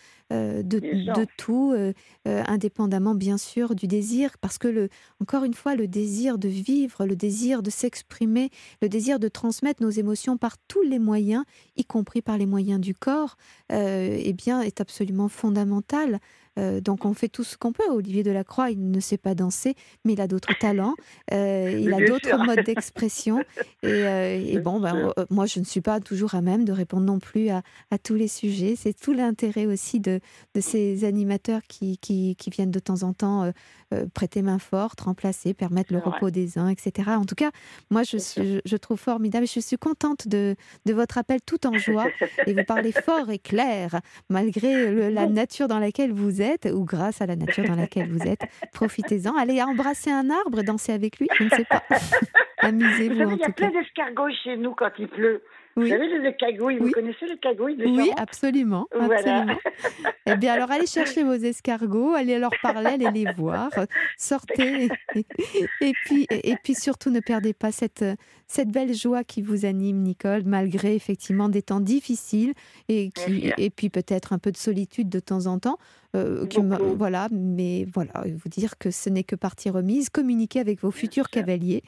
de tout, indépendamment bien sûr du désir, parce que encore une fois, le désir de vivre, le désir de s'exprimer, le désir de transmettre nos émotions par tous les moyens, y compris par les moyens du corps, eh bien, est absolument fondamental. Donc on fait tout ce qu'on peut. Olivier Delacroix, il ne sait pas danser, mais il a d'autres talents, il a d'autres modes d'expression. Et moi, je ne suis pas toujours à même de répondre non plus à tous les sujets. C'est tout l'intérêt aussi de ces animateurs qui viennent de temps en temps prêter main forte, remplacer, permettre le repos des uns, etc. En tout cas, moi, je trouve formidable. Je suis contente de votre appel, tout en joie. Et vous parlez fort et clair, malgré la nature dans laquelle vous êtes, ou grâce à la nature dans laquelle vous êtes. Profitez-en. Allez embrasser un arbre, danser avec lui, je ne sais pas. Amusez-vous. Vous savez, il y a plein d'escargots chez nous quand il pleut. Oui. Vous savez, les cagouilles, vous connaissez les cagouilles de Charente ? Oui, absolument. Voilà. Eh bien, alors, allez chercher vos escargots, allez leur parler, allez les voir, sortez. Et puis, surtout, ne perdez pas cette belle joie qui vous anime, Nicole, malgré, effectivement, des temps difficiles et puis peut-être un peu de solitude de temps en temps. Voilà, mais voilà, vous dire que ce n'est que partie remise, communiquer avec vos futurs cavaliers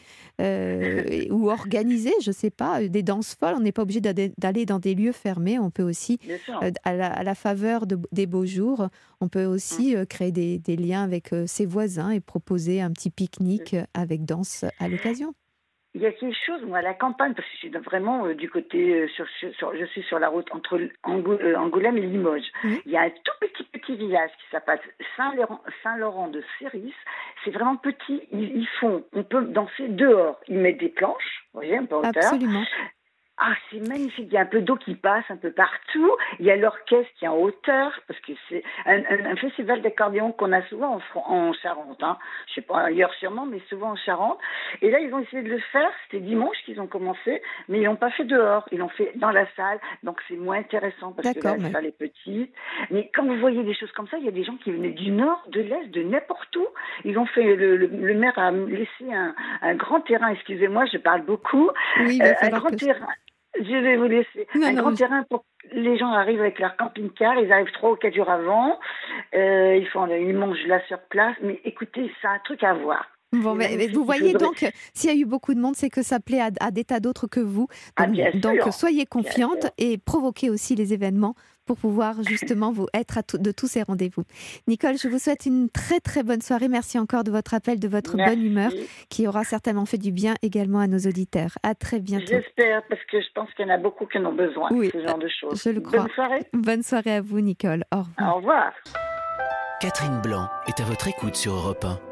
ou organiser, je ne sais pas, des danses folles. On n'est pas obligé d'aller dans des lieux fermés, on peut aussi, à la faveur des beaux jours, on peut aussi créer des liens avec ses voisins et proposer un petit pique-nique avec danse à l'occasion. il y a quelque chose, moi, à la campagne, parce que je suis vraiment du côté, je suis sur la route entre Angoulême et Limoges. Oui. Il y a un tout petit village qui s'appelle Saint-Laurent de Céris. C'est vraiment petit. On peut danser dehors. Ils mettent des planches, vous voyez, un peu en hauteur. Absolument. Ah, c'est magnifique. Il y a un peu d'eau qui passe un peu partout. Il y a l'orchestre qui est en hauteur, parce que c'est un festival d'accordéon qu'on a souvent en Charente. Hein. Je sais pas ailleurs sûrement, mais souvent en Charente. Et là, ils ont essayé de le faire. C'était dimanche qu'ils ont commencé, mais ils l'ont pas fait dehors. Ils l'ont fait dans la salle. Donc, c'est moins intéressant parce que la salle est petite. Mais quand vous voyez des choses comme ça, il y a des gens qui venaient du nord, de l'est, de n'importe où. Ils ont fait, le maire a laissé un grand terrain. Excusez-moi, je parle beaucoup. Oui, un grand terrain. Je vais vous laisser. Grand terrain pour que les gens arrivent avec leur camping-car. Ils arrivent 3 ou 4 jours avant. Ils mangent là sur place. Mais écoutez, c'est un truc à voir. Bon, mais vous voyez donc, s'il y a eu beaucoup de monde, c'est que ça plaît à des tas d'autres que vous. Donc soyez confiante et provoquez aussi les événements pour pouvoir justement vous être de tous ces rendez-vous. Nicole, je vous souhaite une très très bonne soirée. Merci encore de votre appel, de votre bonne humeur, qui aura certainement fait du bien également à nos auditeurs. À très bientôt. J'espère, parce que je pense qu'il y en a beaucoup qui en ont besoin de ce genre de choses. Je le crois. Bonne soirée. Bonne soirée à vous, Nicole. Au revoir. Au revoir. Catherine Blanc est à votre écoute sur Europe 1.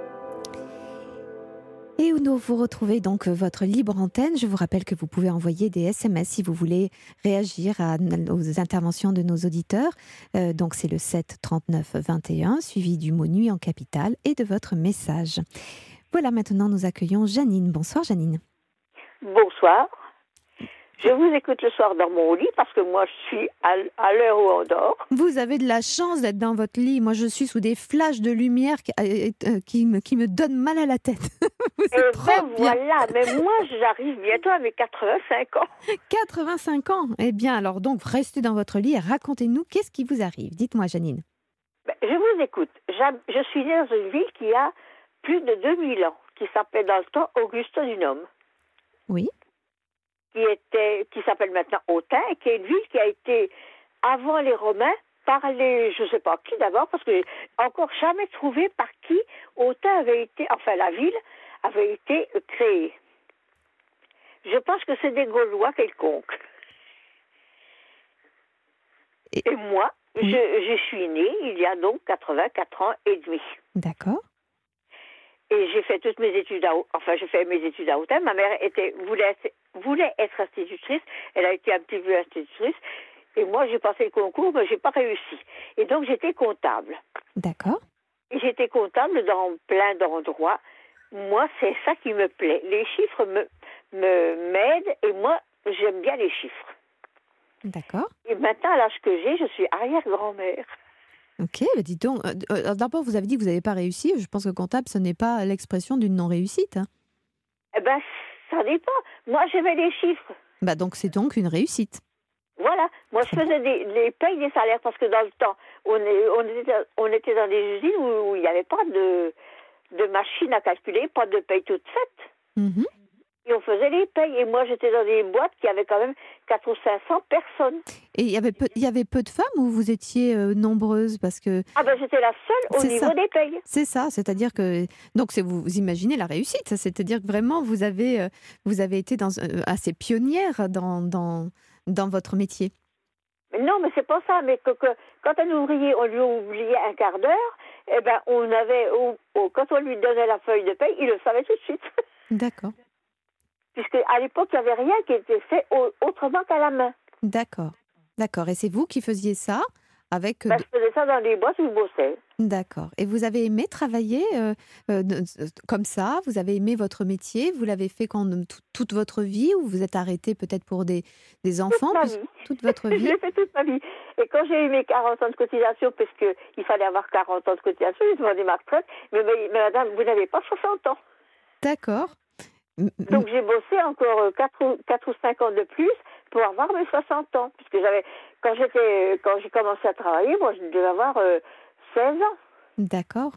Et nous vous retrouvez donc votre libre antenne. Je vous rappelle que vous pouvez envoyer des SMS si vous voulez réagir aux interventions de nos auditeurs. Donc c'est le 7 39 21 suivi du mot nuit en capitale et de votre message. Voilà, maintenant nous accueillons Janine. Bonsoir Janine. Bonsoir. Je vous écoute le soir dans mon lit parce que moi je suis à l'heure où on dort. Vous avez de la chance d'être dans votre lit. Moi je suis sous des flashs de lumière qui me donnent mal à la tête. Vous êtes trop bien. Voilà, mais moi j'arrive bientôt à mes 85 ans. 85 ans. Eh bien alors donc restez dans votre lit et racontez-nous qu'est-ce qui vous arrive. Dites-moi Janine. Je vous écoute. Je suis née dans une ville qui a plus de 2000 ans, qui s'appelait dans le temps Auguste du Nome. Oui. Qui s'appelle maintenant Autun, qui est une ville qui a été, avant les Romains, par les, je ne sais pas qui d'abord, parce que j'ai encore jamais trouvé par qui Autun avait été, enfin la ville avait été créée. Je pense que c'est des Gaulois quelconques. Et moi, je suis née il y a donc 84 ans et demi. D'accord. Et j'ai fait toutes mes études j'ai fait mes études à Autun. Ma mère voulait être institutrice. Elle a été un petit peu institutrice. Et moi, j'ai passé le concours, mais j'ai pas réussi. Et donc, j'étais comptable. D'accord. Et j'étais comptable dans plein d'endroits. Moi, c'est ça qui me plaît. Les chiffres m'aident et moi, j'aime bien les chiffres. D'accord. Et maintenant, à l'âge que j'ai, je suis arrière-grand-mère. Ok, dis donc. D'abord, vous avez dit que vous n'avez pas réussi. Je pense que comptable, ce n'est pas l'expression d'une non-réussite. Hein. Eh bien, ça dépend. Moi, j'aimais les chiffres. Donc, c'est donc une réussite. Voilà. Moi, je faisais les payes des salaires parce que dans le temps, on était dans des usines où il n'y avait pas de machine à calculer, pas de paye toute faite. Mm-hmm. Et on faisait les payes. Et moi, j'étais dans des boîtes qui avaient quand même 400 ou 500 personnes. Et il y avait peu de femmes ou vous étiez nombreuses parce que... j'étais la seule au niveau des payes. C'est ça, c'est-à-dire que... Donc, vous imaginez la réussite, c'est-à-dire que vraiment, vous avez été assez pionnière dans votre métier. Non, mais c'est pas ça. Mais quand un ouvrier, on lui oubliait un quart d'heure, on avait... quand on lui donnait la feuille de paye, il le savait tout de suite. D'accord. Puisqu'à l'époque, il n'y avait rien qui était fait autrement qu'à la main. D'accord. Et c'est vous qui faisiez ça avec... Je faisais ça dans les boîtes où je bossais. D'accord. Et vous avez aimé travailler comme ça? Vous avez aimé votre métier? Vous l'avez fait toute votre vie ou vous êtes arrêté peut-être pour des enfants? Toute votre vie. J'ai fait toute ma vie. Et quand j'ai eu mes 40 ans de cotisation, parce qu'il fallait avoir 40 ans de cotisation, j'ai demandé ma retraite. Mais madame, vous n'avez pas 60 ans. D'accord. Donc j'ai bossé encore 4 ou 5 ans de plus pour avoir mes 60 ans. Puisque quand j'ai commencé à travailler, moi je devais avoir 16 ans. D'accord.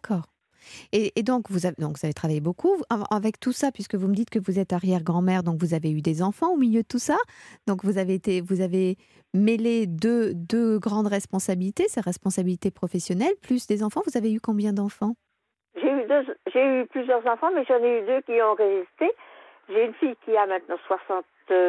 Et donc vous avez travaillé beaucoup avec tout ça, puisque vous me dites que vous êtes arrière-grand-mère, donc vous avez eu des enfants au milieu de tout ça. Donc vous avez mêlé deux grandes responsabilités, ces responsabilités professionnelles, plus des enfants. Vous avez eu combien d'enfants? J'ai eu plusieurs enfants, mais j'en ai eu 2 qui ont résisté. J'ai une fille qui a maintenant 60...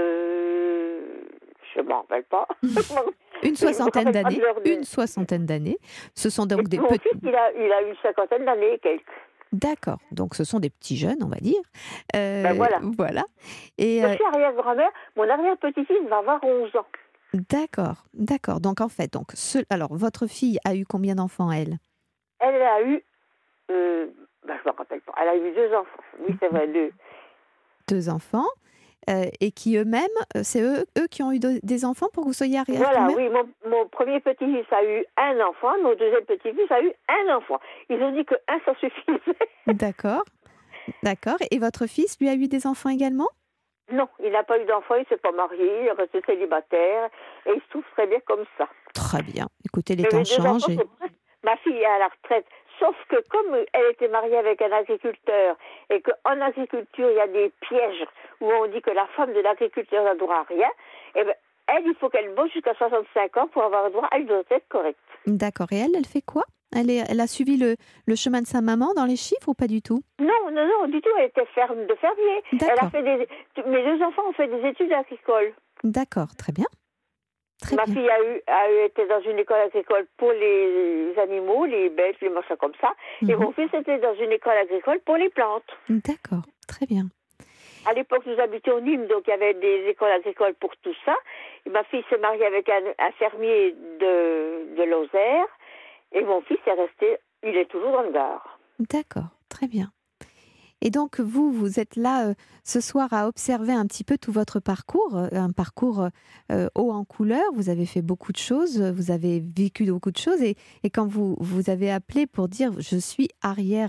je m'en rappelle pas. Une soixantaine d'années. Une soixantaine d'années. Ce sont donc des Mon petits... fils, il a une cinquantaine d'années et quelques. D'accord. Donc, ce sont des petits jeunes, on va dire. Voilà. Voilà. Et, Je suis arrière-grand-mère. Mon arrière-petit-fils va avoir 11 ans. D'accord. D'accord. Donc, en fait, alors, votre fille a eu combien d'enfants, elle? Elle a eu... je ne me rappelle pas. Elle a eu 2 enfants. Oui, c'est vrai, 2. 2 enfants. Et qui eux-mêmes, c'est eux qui ont eu des enfants pour que vous soyez arrière-grand-mère? Voilà, oui. Mon premier petit-fils a eu un enfant. Mon deuxième petit-fils a eu un enfant. Ils ont dit que un, ça suffisait. D'accord. D'accord. Et votre fils, lui, a eu des enfants également? Non, il n'a pas eu d'enfant, il ne s'est pas marié, il est resté célibataire et il se trouve très bien comme ça. Très bien. Écoutez, les Mais temps les 2 changent. enfants, ma fille est à la retraite. Sauf que comme elle était mariée avec un agriculteur et qu'en agriculture, il y a des pièges où on dit que la femme de l'agriculteur n'a droit à rien, eh ben, elle, il faut qu'elle bosse jusqu'à 65 ans pour avoir droit à une retraite correcte. D'accord. Et elle fait quoi? Elle a suivi le chemin de sa maman dans les chiffres ou pas du tout? Non, du tout. Elle était de fermier. Elle a D'accord. fait mes 2 enfants ont fait des études agricoles. D'accord. Très bien. Très Ma bien. fille a été dans une école agricole pour les animaux, les bêtes, les machins comme ça. Et Mhm. mon fils était dans une école agricole pour les plantes. D'accord. Très bien. À l'époque, nous habitions Nîmes, donc il y avait des écoles agricoles pour tout ça. Et ma fille s'est mariée avec un fermier de Lozère. Et mon fils est resté, il est toujours dans le Gard. D'accord. Très bien. Et donc, vous êtes là ce soir à observer un petit peu tout votre parcours, un parcours haut en couleur. Vous avez fait beaucoup de choses, vous avez vécu beaucoup de choses. Et quand vous avez appelé pour dire « je suis arrière-grand-mère »,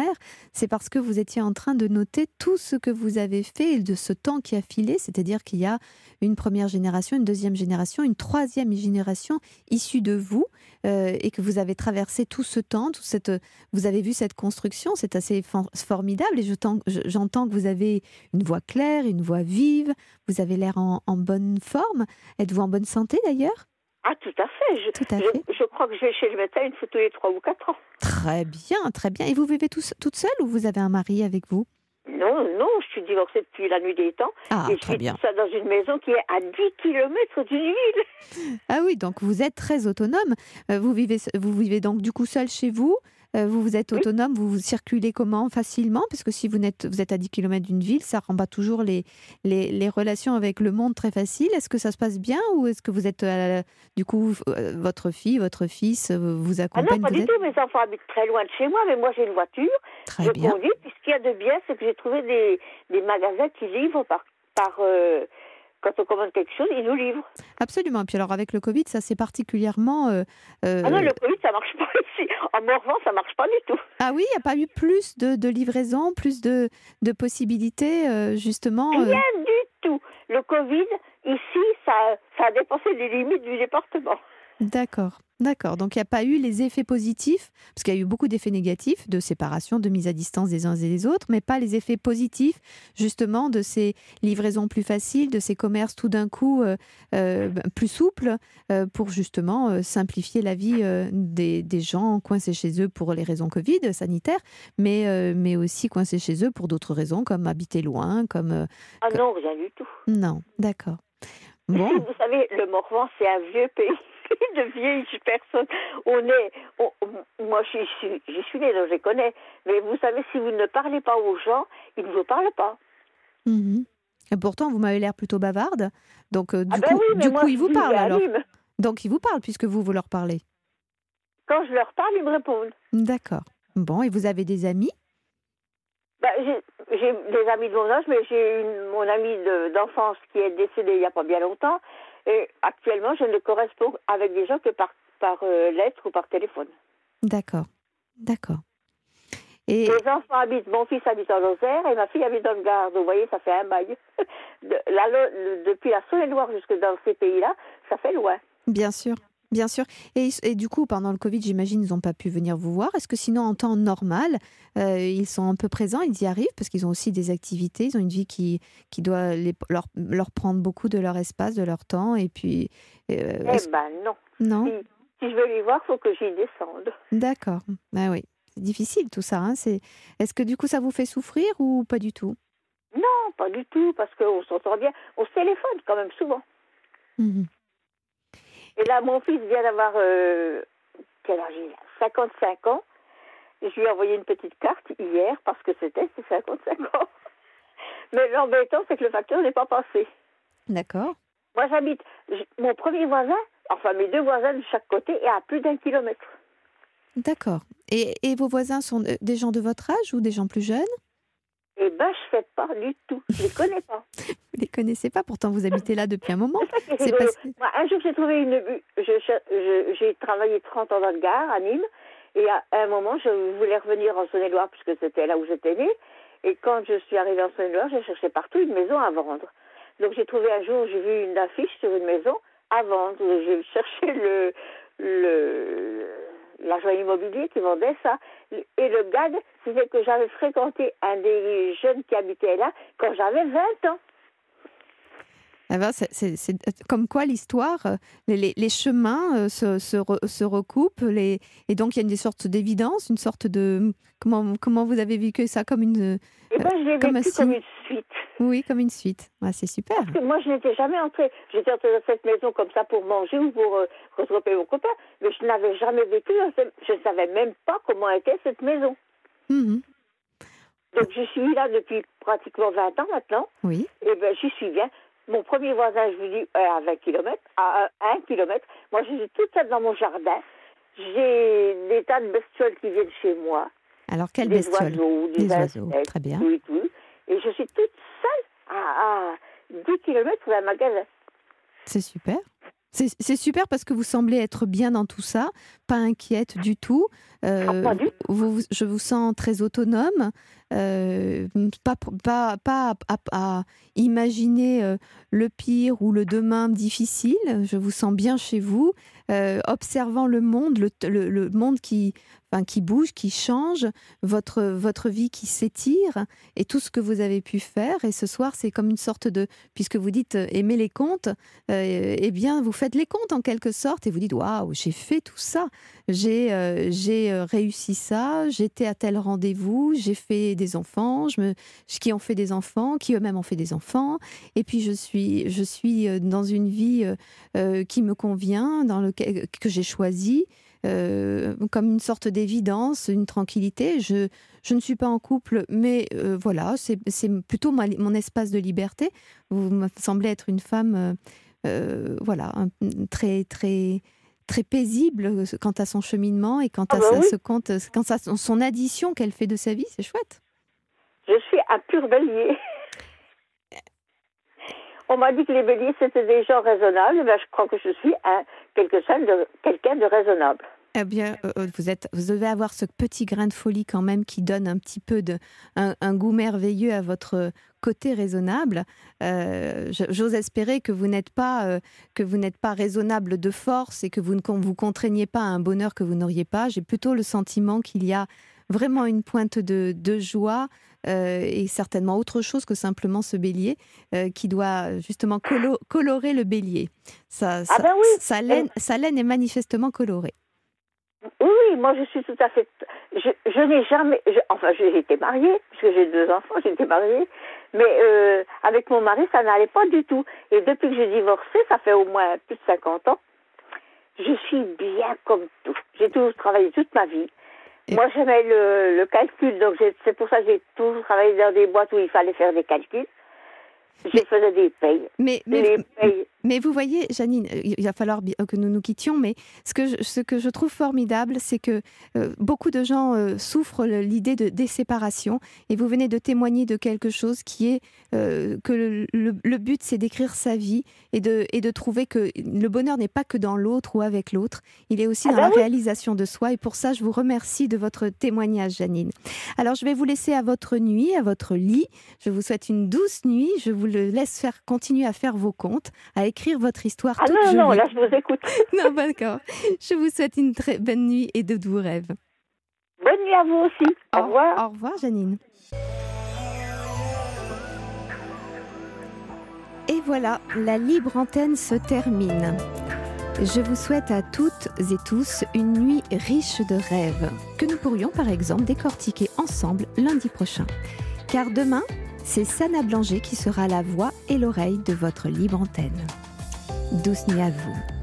c'est parce que vous étiez en train de noter tout ce que vous avez fait et de ce temps qui a filé. C'est-à-dire qu'il y a une première génération, une deuxième génération, une troisième génération issue de vous et que vous avez traversé tout ce temps, vous avez vu cette construction. C'est assez formidable. Et j'entends que vous avez une voix claire, une voix vive, vous avez l'air en bonne forme. Êtes-vous en bonne santé d'ailleurs? Ah, tout à fait. Tout à fait. Je crois que je vais chez le médecin une fois tous les 3 ou 4 ans. Très bien, très bien. Et vous vivez toute seule ou vous avez un mari avec vous? Non, je suis divorcée depuis la nuit des temps. Ah, et je très vis bien. tout ça dans une maison qui est à 10 kilomètres d'une ville. Ah oui, donc vous êtes très autonome. Vous vivez donc du coup seul chez vous. Vous êtes autonome, vous circulez comment? Facilement? Parce que si vous êtes à 10 km d'une ville, ça rend pas toujours les relations avec le monde très faciles. Est-ce que ça se passe bien ou est-ce que vous êtes, du coup, votre fille, votre fils vous Ah accompagne? non, pas du tout. Mes enfants habitent très loin de chez moi, mais moi j'ai une voiture. Très Je bien. conduis. Puis ce qu'il y a de bien, c'est que j'ai trouvé des magasins qui livrent quand on commande quelque chose, ils nous livrent. Absolument. Et puis alors avec le Covid, ça c'est particulièrement... Ah non, le Covid, ça marche pas ici. En Morvan, ça marche pas du tout. Ah oui, il n'y a pas eu plus de livraison, plus de possibilités, justement Rien du tout. Le Covid, ici, ça a dépassé les limites du département. D'accord. Donc il n'y a pas eu les effets positifs, parce qu'il y a eu beaucoup d'effets négatifs, de séparation, de mise à distance des uns et des autres, mais pas les effets positifs, justement, de ces livraisons plus faciles, de ces commerces tout d'un coup plus souples, pour justement simplifier la vie des gens coincés chez eux pour les raisons Covid sanitaires, mais aussi coincés chez eux pour d'autres raisons, comme habiter loin, Ah non, rien du tout. Non, d'accord. Bon. Vous savez, le Morvan, c'est un vieux pays de vieilles personnes. Moi, j'y suis née, donc je les connais. Mais vous savez, si vous ne parlez pas aux gens, ils ne vous parlent pas. Mhm. Et pourtant, vous m'avez l'air plutôt bavarde. Donc, du oui, coup, ils vous parlent alors. Anime. Donc, ils vous parlent puisque vous leur parlez. Quand je leur parle, ils me répondent. D'accord. Bon, et vous avez des amis? J'ai des amis de mon âge, mais j'ai mon amie d'enfance qui est décédée il n'y a pas bien longtemps. Et actuellement, je ne corresponds avec des gens que par lettre ou par téléphone. D'accord. Et Les enfants mon fils habite en Lozère et ma fille habite dans le Gard. Vous voyez, ça fait un bail. Depuis la Saône-et-Loire jusque dans ces pays-là, ça fait loin. bien sûr. Et du coup, pendant le Covid, j'imagine, ils n'ont pas pu venir vous voir. Est-ce que sinon, en temps normal, ils sont un peu présents, ils y arrivent parce qu'ils ont aussi des activités, ils ont une vie qui doit leur prendre beaucoup de leur espace, de leur temps. Et puis, non. Non. Si je veux les voir, il faut que j'y descende. D'accord. Ah oui, c'est difficile tout ça. Hein. Est-ce que du coup, ça vous fait souffrir ou pas du tout? Non, pas du tout, parce qu'on s'entend bien. On se téléphone quand même souvent. Et là, mon fils vient d'avoir, quel âge il a ? 55 ans. Je lui ai envoyé une petite carte hier, parce que c'était 55 ans. Mais l'embêtant, c'est que le facteur n'est pas passé. D'accord. Moi, j'habite, mon premier voisin, enfin mes 2 voisins de chaque côté, est à plus d'1 kilomètre. D'accord. Et vos voisins sont des gens de votre âge ou des gens plus jeunes ? Eh ben, je ne fais pas du tout. Je ne les connais pas. Vous ne les connaissez pas, pourtant vous habitez là depuis un moment. C'est parce que... Moi, un jour, j'ai trouvé j'ai travaillé 30 ans dans le Gard, à Nîmes, et à un moment, je voulais revenir en Saône-et-Loire, puisque c'était là où j'étais née. Et quand je suis arrivée en Saône-et-Loire, j'ai cherché partout une maison à vendre. Donc, j'ai trouvé un jour, j'ai vu une affiche sur une maison à vendre. J'ai cherché l'agent immobilier qui vendait ça. Et le gag, c'était que j'avais fréquenté un des jeunes qui habitait là quand j'avais 20 ans. Ah ben, c'est comme quoi l'histoire, les chemins se recoupent, et donc il y a une sorte d'évidence, une sorte de... Comment vous avez vécu ça, comme une... Eh ben, je l'ai vécu comme une suite. Oui, comme une suite. Ah, c'est super. Parce que moi, je n'étais jamais entrée. J'étais entrée dans cette maison comme ça pour manger ou pour retrouver mon copain, mais je n'avais jamais vécu. Je ne savais même pas comment était cette maison. Mmh. Donc, je suis là depuis pratiquement 20 ans maintenant. Oui. Et bien, j'y suis bien. Mon premier voisin, je vous dis, à 20 km, à 1 kilomètre. Moi, je suis toute seule dans mon jardin. J'ai des tas de bestioles qui viennent chez moi. Alors, quelles bestioles ? Des oiseaux, insectes, très bien. Tout. Et je suis toute seule à 10 km d'un magasin. C'est super. C'est super parce que vous semblez être bien dans tout ça, pas inquiète du tout. Pas du tout. Je vous sens très autonome, pas à imaginer le pire ou le demain difficile. Je vous sens bien chez vous, observant le monde, le monde qui bouge, qui change, votre vie qui s'étire et tout ce que vous avez pu faire. Et ce soir, c'est comme une sorte de... Puisque vous dites aimer les contes, eh bien, vous faites les contes en quelque sorte et vous dites « Waouh, j'ai fait tout ça, j'ai réussi ça, j'étais à tel rendez-vous, j'ai fait des enfants, qui ont fait des enfants, qui eux-mêmes ont fait des enfants. Et puis, je suis dans une vie qui me convient, que j'ai choisie. Comme une sorte d'évidence, une tranquillité. Je ne suis pas en couple, mais voilà, c'est plutôt mon espace de liberté. Vous me semblez être une femme voilà, très, très, très paisible quant à son cheminement et quant à son addition qu'elle fait de sa vie. C'est chouette. Je suis un pur bélier. On m'a dit que les béliers, c'était des gens raisonnables. Ben, je crois que je suis quelqu'un de raisonnable. Eh bien, vous devez avoir ce petit grain de folie quand même qui donne un petit peu un goût merveilleux à votre côté raisonnable. J'ose espérer que vous n'êtes pas raisonnable de force et que vous ne vous contraignez pas à un bonheur que vous n'auriez pas. J'ai plutôt le sentiment qu'il y a vraiment une pointe de joie et certainement autre chose que simplement ce bélier qui doit justement colorer le bélier. Sa laine est manifestement colorée. Oui, moi je suis tout à fait... Je n'ai jamais... j'ai été mariée, puisque j'ai 2 enfants, j'ai été mariée, mais avec mon mari, ça n'allait pas du tout. Et depuis que j'ai divorcé, ça fait au moins plus de 50 ans, je suis bien comme tout. J'ai toujours travaillé toute ma vie. Moi, j'aimais le calcul, donc c'est pour ça que j'ai toujours travaillé dans des boîtes où il fallait faire des calculs. Je faisais des payes. Mais vous voyez, Janine, il va falloir que nous nous quittions, mais ce que je trouve formidable, c'est que beaucoup de gens souffrent l'idée des séparations, et vous venez de témoigner de quelque chose qui est que le but, c'est d'écrire sa vie et de trouver que le bonheur n'est pas que dans l'autre ou avec l'autre, il est aussi dans la réalisation de soi, et pour ça, je vous remercie de votre témoignage, Janine. Alors, je vais vous laisser à votre nuit, à votre lit. Je vous souhaite une douce nuit. Je vous laisse continuer à faire vos comptes, à écrire votre histoire toute jolie. Non, là, je vous écoute. Non, d'accord. Je vous souhaite une très bonne nuit et de doux rêves. Bonne nuit à vous aussi. Au revoir. Au revoir, Janine. Et voilà, la libre antenne se termine. Je vous souhaite à toutes et tous une nuit riche de rêves, que nous pourrions par exemple décortiquer ensemble lundi prochain. Car demain, C'est Sana Blanger qui sera la voix et l'oreille de votre libre antenne. Douce nuit à vous.